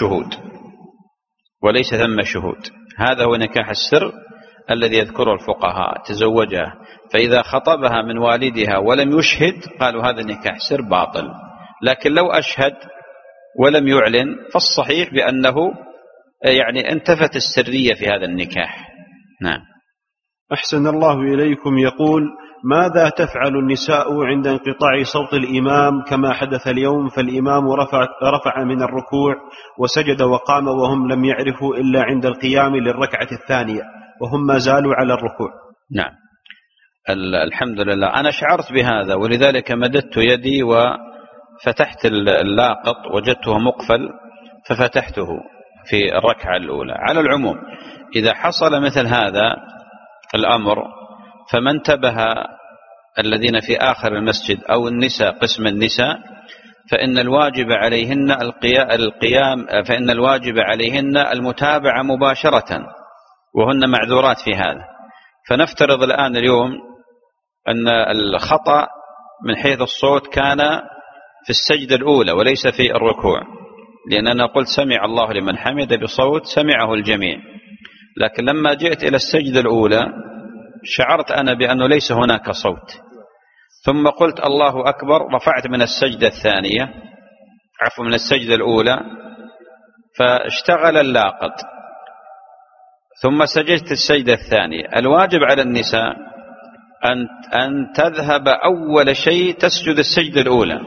ثم شهود، هذا هو نكاح السر الذي يذكره الفقهاء، تزوجها فإذا خطبها من والدها ولم يشهد قالوا هذا نكاح سر باطل. لكن لو أشهد ولم يعلن فالصحيح بأنه يعني انتفت السرية في هذا النكاح. نعم. أحسن الله إليكم. يقول: ماذا تفعل النساء عند انقطاع صوت الإمام كما حدث اليوم، فالإمام رفع من الركوع وسجد وقام وهم لم يعرفوا إلا عند القيام للركعة الثانية وهم ما زالوا على الركوع؟ نعم. الحمد لله أنا شعرت بهذا، ولذلك مددت يدي وفتحت اللاقط وجدته مقفل ففتحته في الركعة الأولى. على العموم إذا حصل مثل هذا الأمر فمن انتبه الذين في آخر المسجد أو النساء قسم النساء فإن الواجب عليهن المتابعة مباشرة، وهن معذورات في هذا. فنفترض الآن اليوم أن الخطأ من حيث الصوت كان في السجدة الأولى وليس في الركوع، لأن أنا قلت سمع الله لمن حمد بصوت سمعه الجميع، لكن لما جئت إلى السجدة الأولى شعرت أنا بأنه ليس هناك صوت، ثم قلت الله أكبر، رفعت من السجدة الثانية من السجدة الأولى فاشتغل اللاقط، ثم سجدت السجدة الثانية. الواجب على النساء أن تذهب أول شيء تسجد السجدة الأولى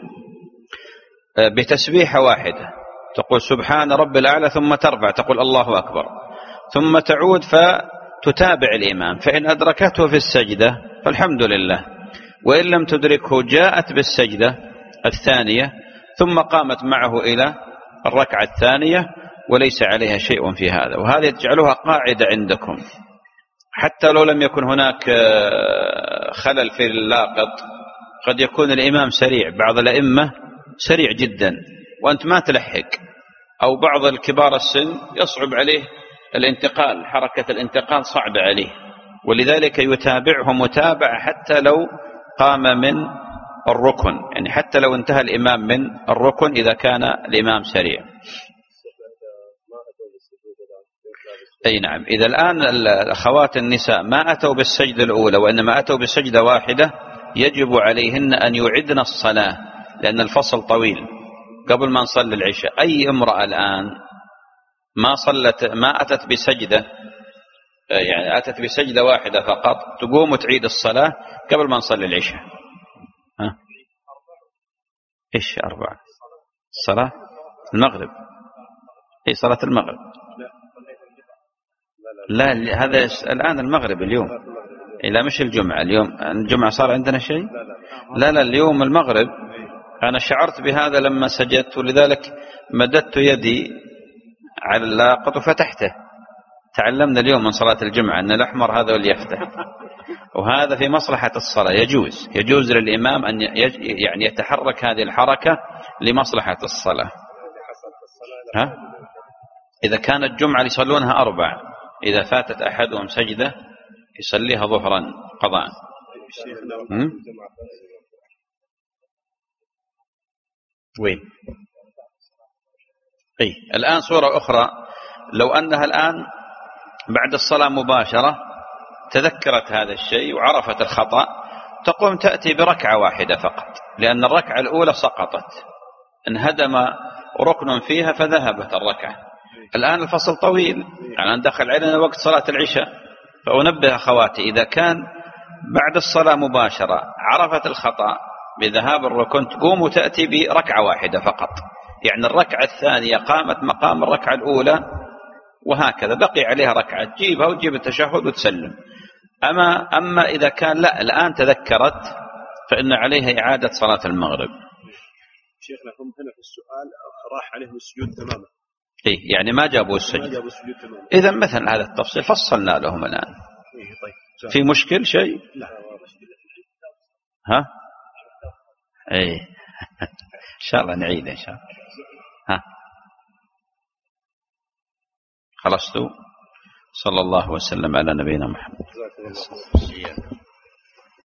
بتسبيحة واحدة، تقول سبحان رب الأعلى، ثم ترفع تقول الله أكبر، ثم تعود فتتابع الإمام، فإن أدركته في السجدة فالحمد لله، وإن لم تدركه جاءت بالسجدة الثانية ثم قامت معه إلى الركعة الثانية وليس عليها شيء في هذا. وهذه تجعلها قاعدة عندكم، حتى لو لم يكن هناك خلل في اللاقط، قد يكون الإمام سريع، بعض الأئمة سريع جدا وأنت ما تلحق، أو بعض الكبار السن يصعب عليه الانتقال، حركة الانتقال صعبة عليه، ولذلك يتابعه متابعة حتى لو قام من الركن، يعني حتى لو انتهى الإمام من الركن إذا كان الإمام سريع. أي نعم. إذا الآن الأخوات النساء ما أتوا بالسجدة الأولى وإنما أتوا بسجدة واحدة يجب عليهن أن يعدن الصلاة، لأن الفصل طويل قبل ما نصلي العشاء. أي امرأة الآن ما أتت بسجدة، يعني أتت بسجدة واحدة فقط، تقوم وتعيد الصلاة قبل ما نصلي العشاء. إيش 4 الصلاة المغرب في صلاة المغرب. لا هذا الآن المغرب اليوم، إلا مش الجمعة. اليوم الجمعة صار عندنا شيء؟ لا اليوم المغرب. أنا شعرت بهذا لما سجدت، ولذلك مددت يدي على اللاقط وفتحته. تعلمنا اليوم من صلاة الجمعة أن الأحمر هذا اللي يفتح، وهذا في مصلحة الصلاة. يجوز للإمام أن يعني يتحرك هذه الحركة لمصلحة الصلاة. ها؟ إذا كانت جمعة يصلونها 4، إذا فاتت أحدهم سجدة يصليها ظهرا قضاء. وين؟ الآن صورة أخرى، لو أنها الآن بعد الصلاة مباشرة تذكرت هذا الشيء وعرفت الخطأ، تقوم تأتي بركعة واحدة فقط، لأن الركعة الأولى سقطت، انهدم ركن فيها فذهبت الركعة. الآن الفصل طويل، يعني دخل علينا وقت صلاة العشاء. فأنبه أخواتي، إذا كان بعد الصلاة مباشرة عرفت الخطأ بذهاب الركن، تقوم وتأتي بركعة واحدة فقط، يعني الركعة الثانية قامت مقام الركعة الأولى، وهكذا بقي عليها ركعة تجيبها وتجيب التشهد وتسلم. أما إذا كان لا الآن تذكرت فإن عليها إعادة صلاة المغرب. شيخنا هم هنا في السؤال راح عليهم السجود تماما. يعني ما جابوا السجود. إذا مثل هذا التفصيل فصلنا لهم الآن. طيب. في مشكل شيء؟ لا. ها؟ إن شاء الله نعيد إن شاء الله. ها؟ خلصتوا؟ صلى الله وسلم على نبينا محمد.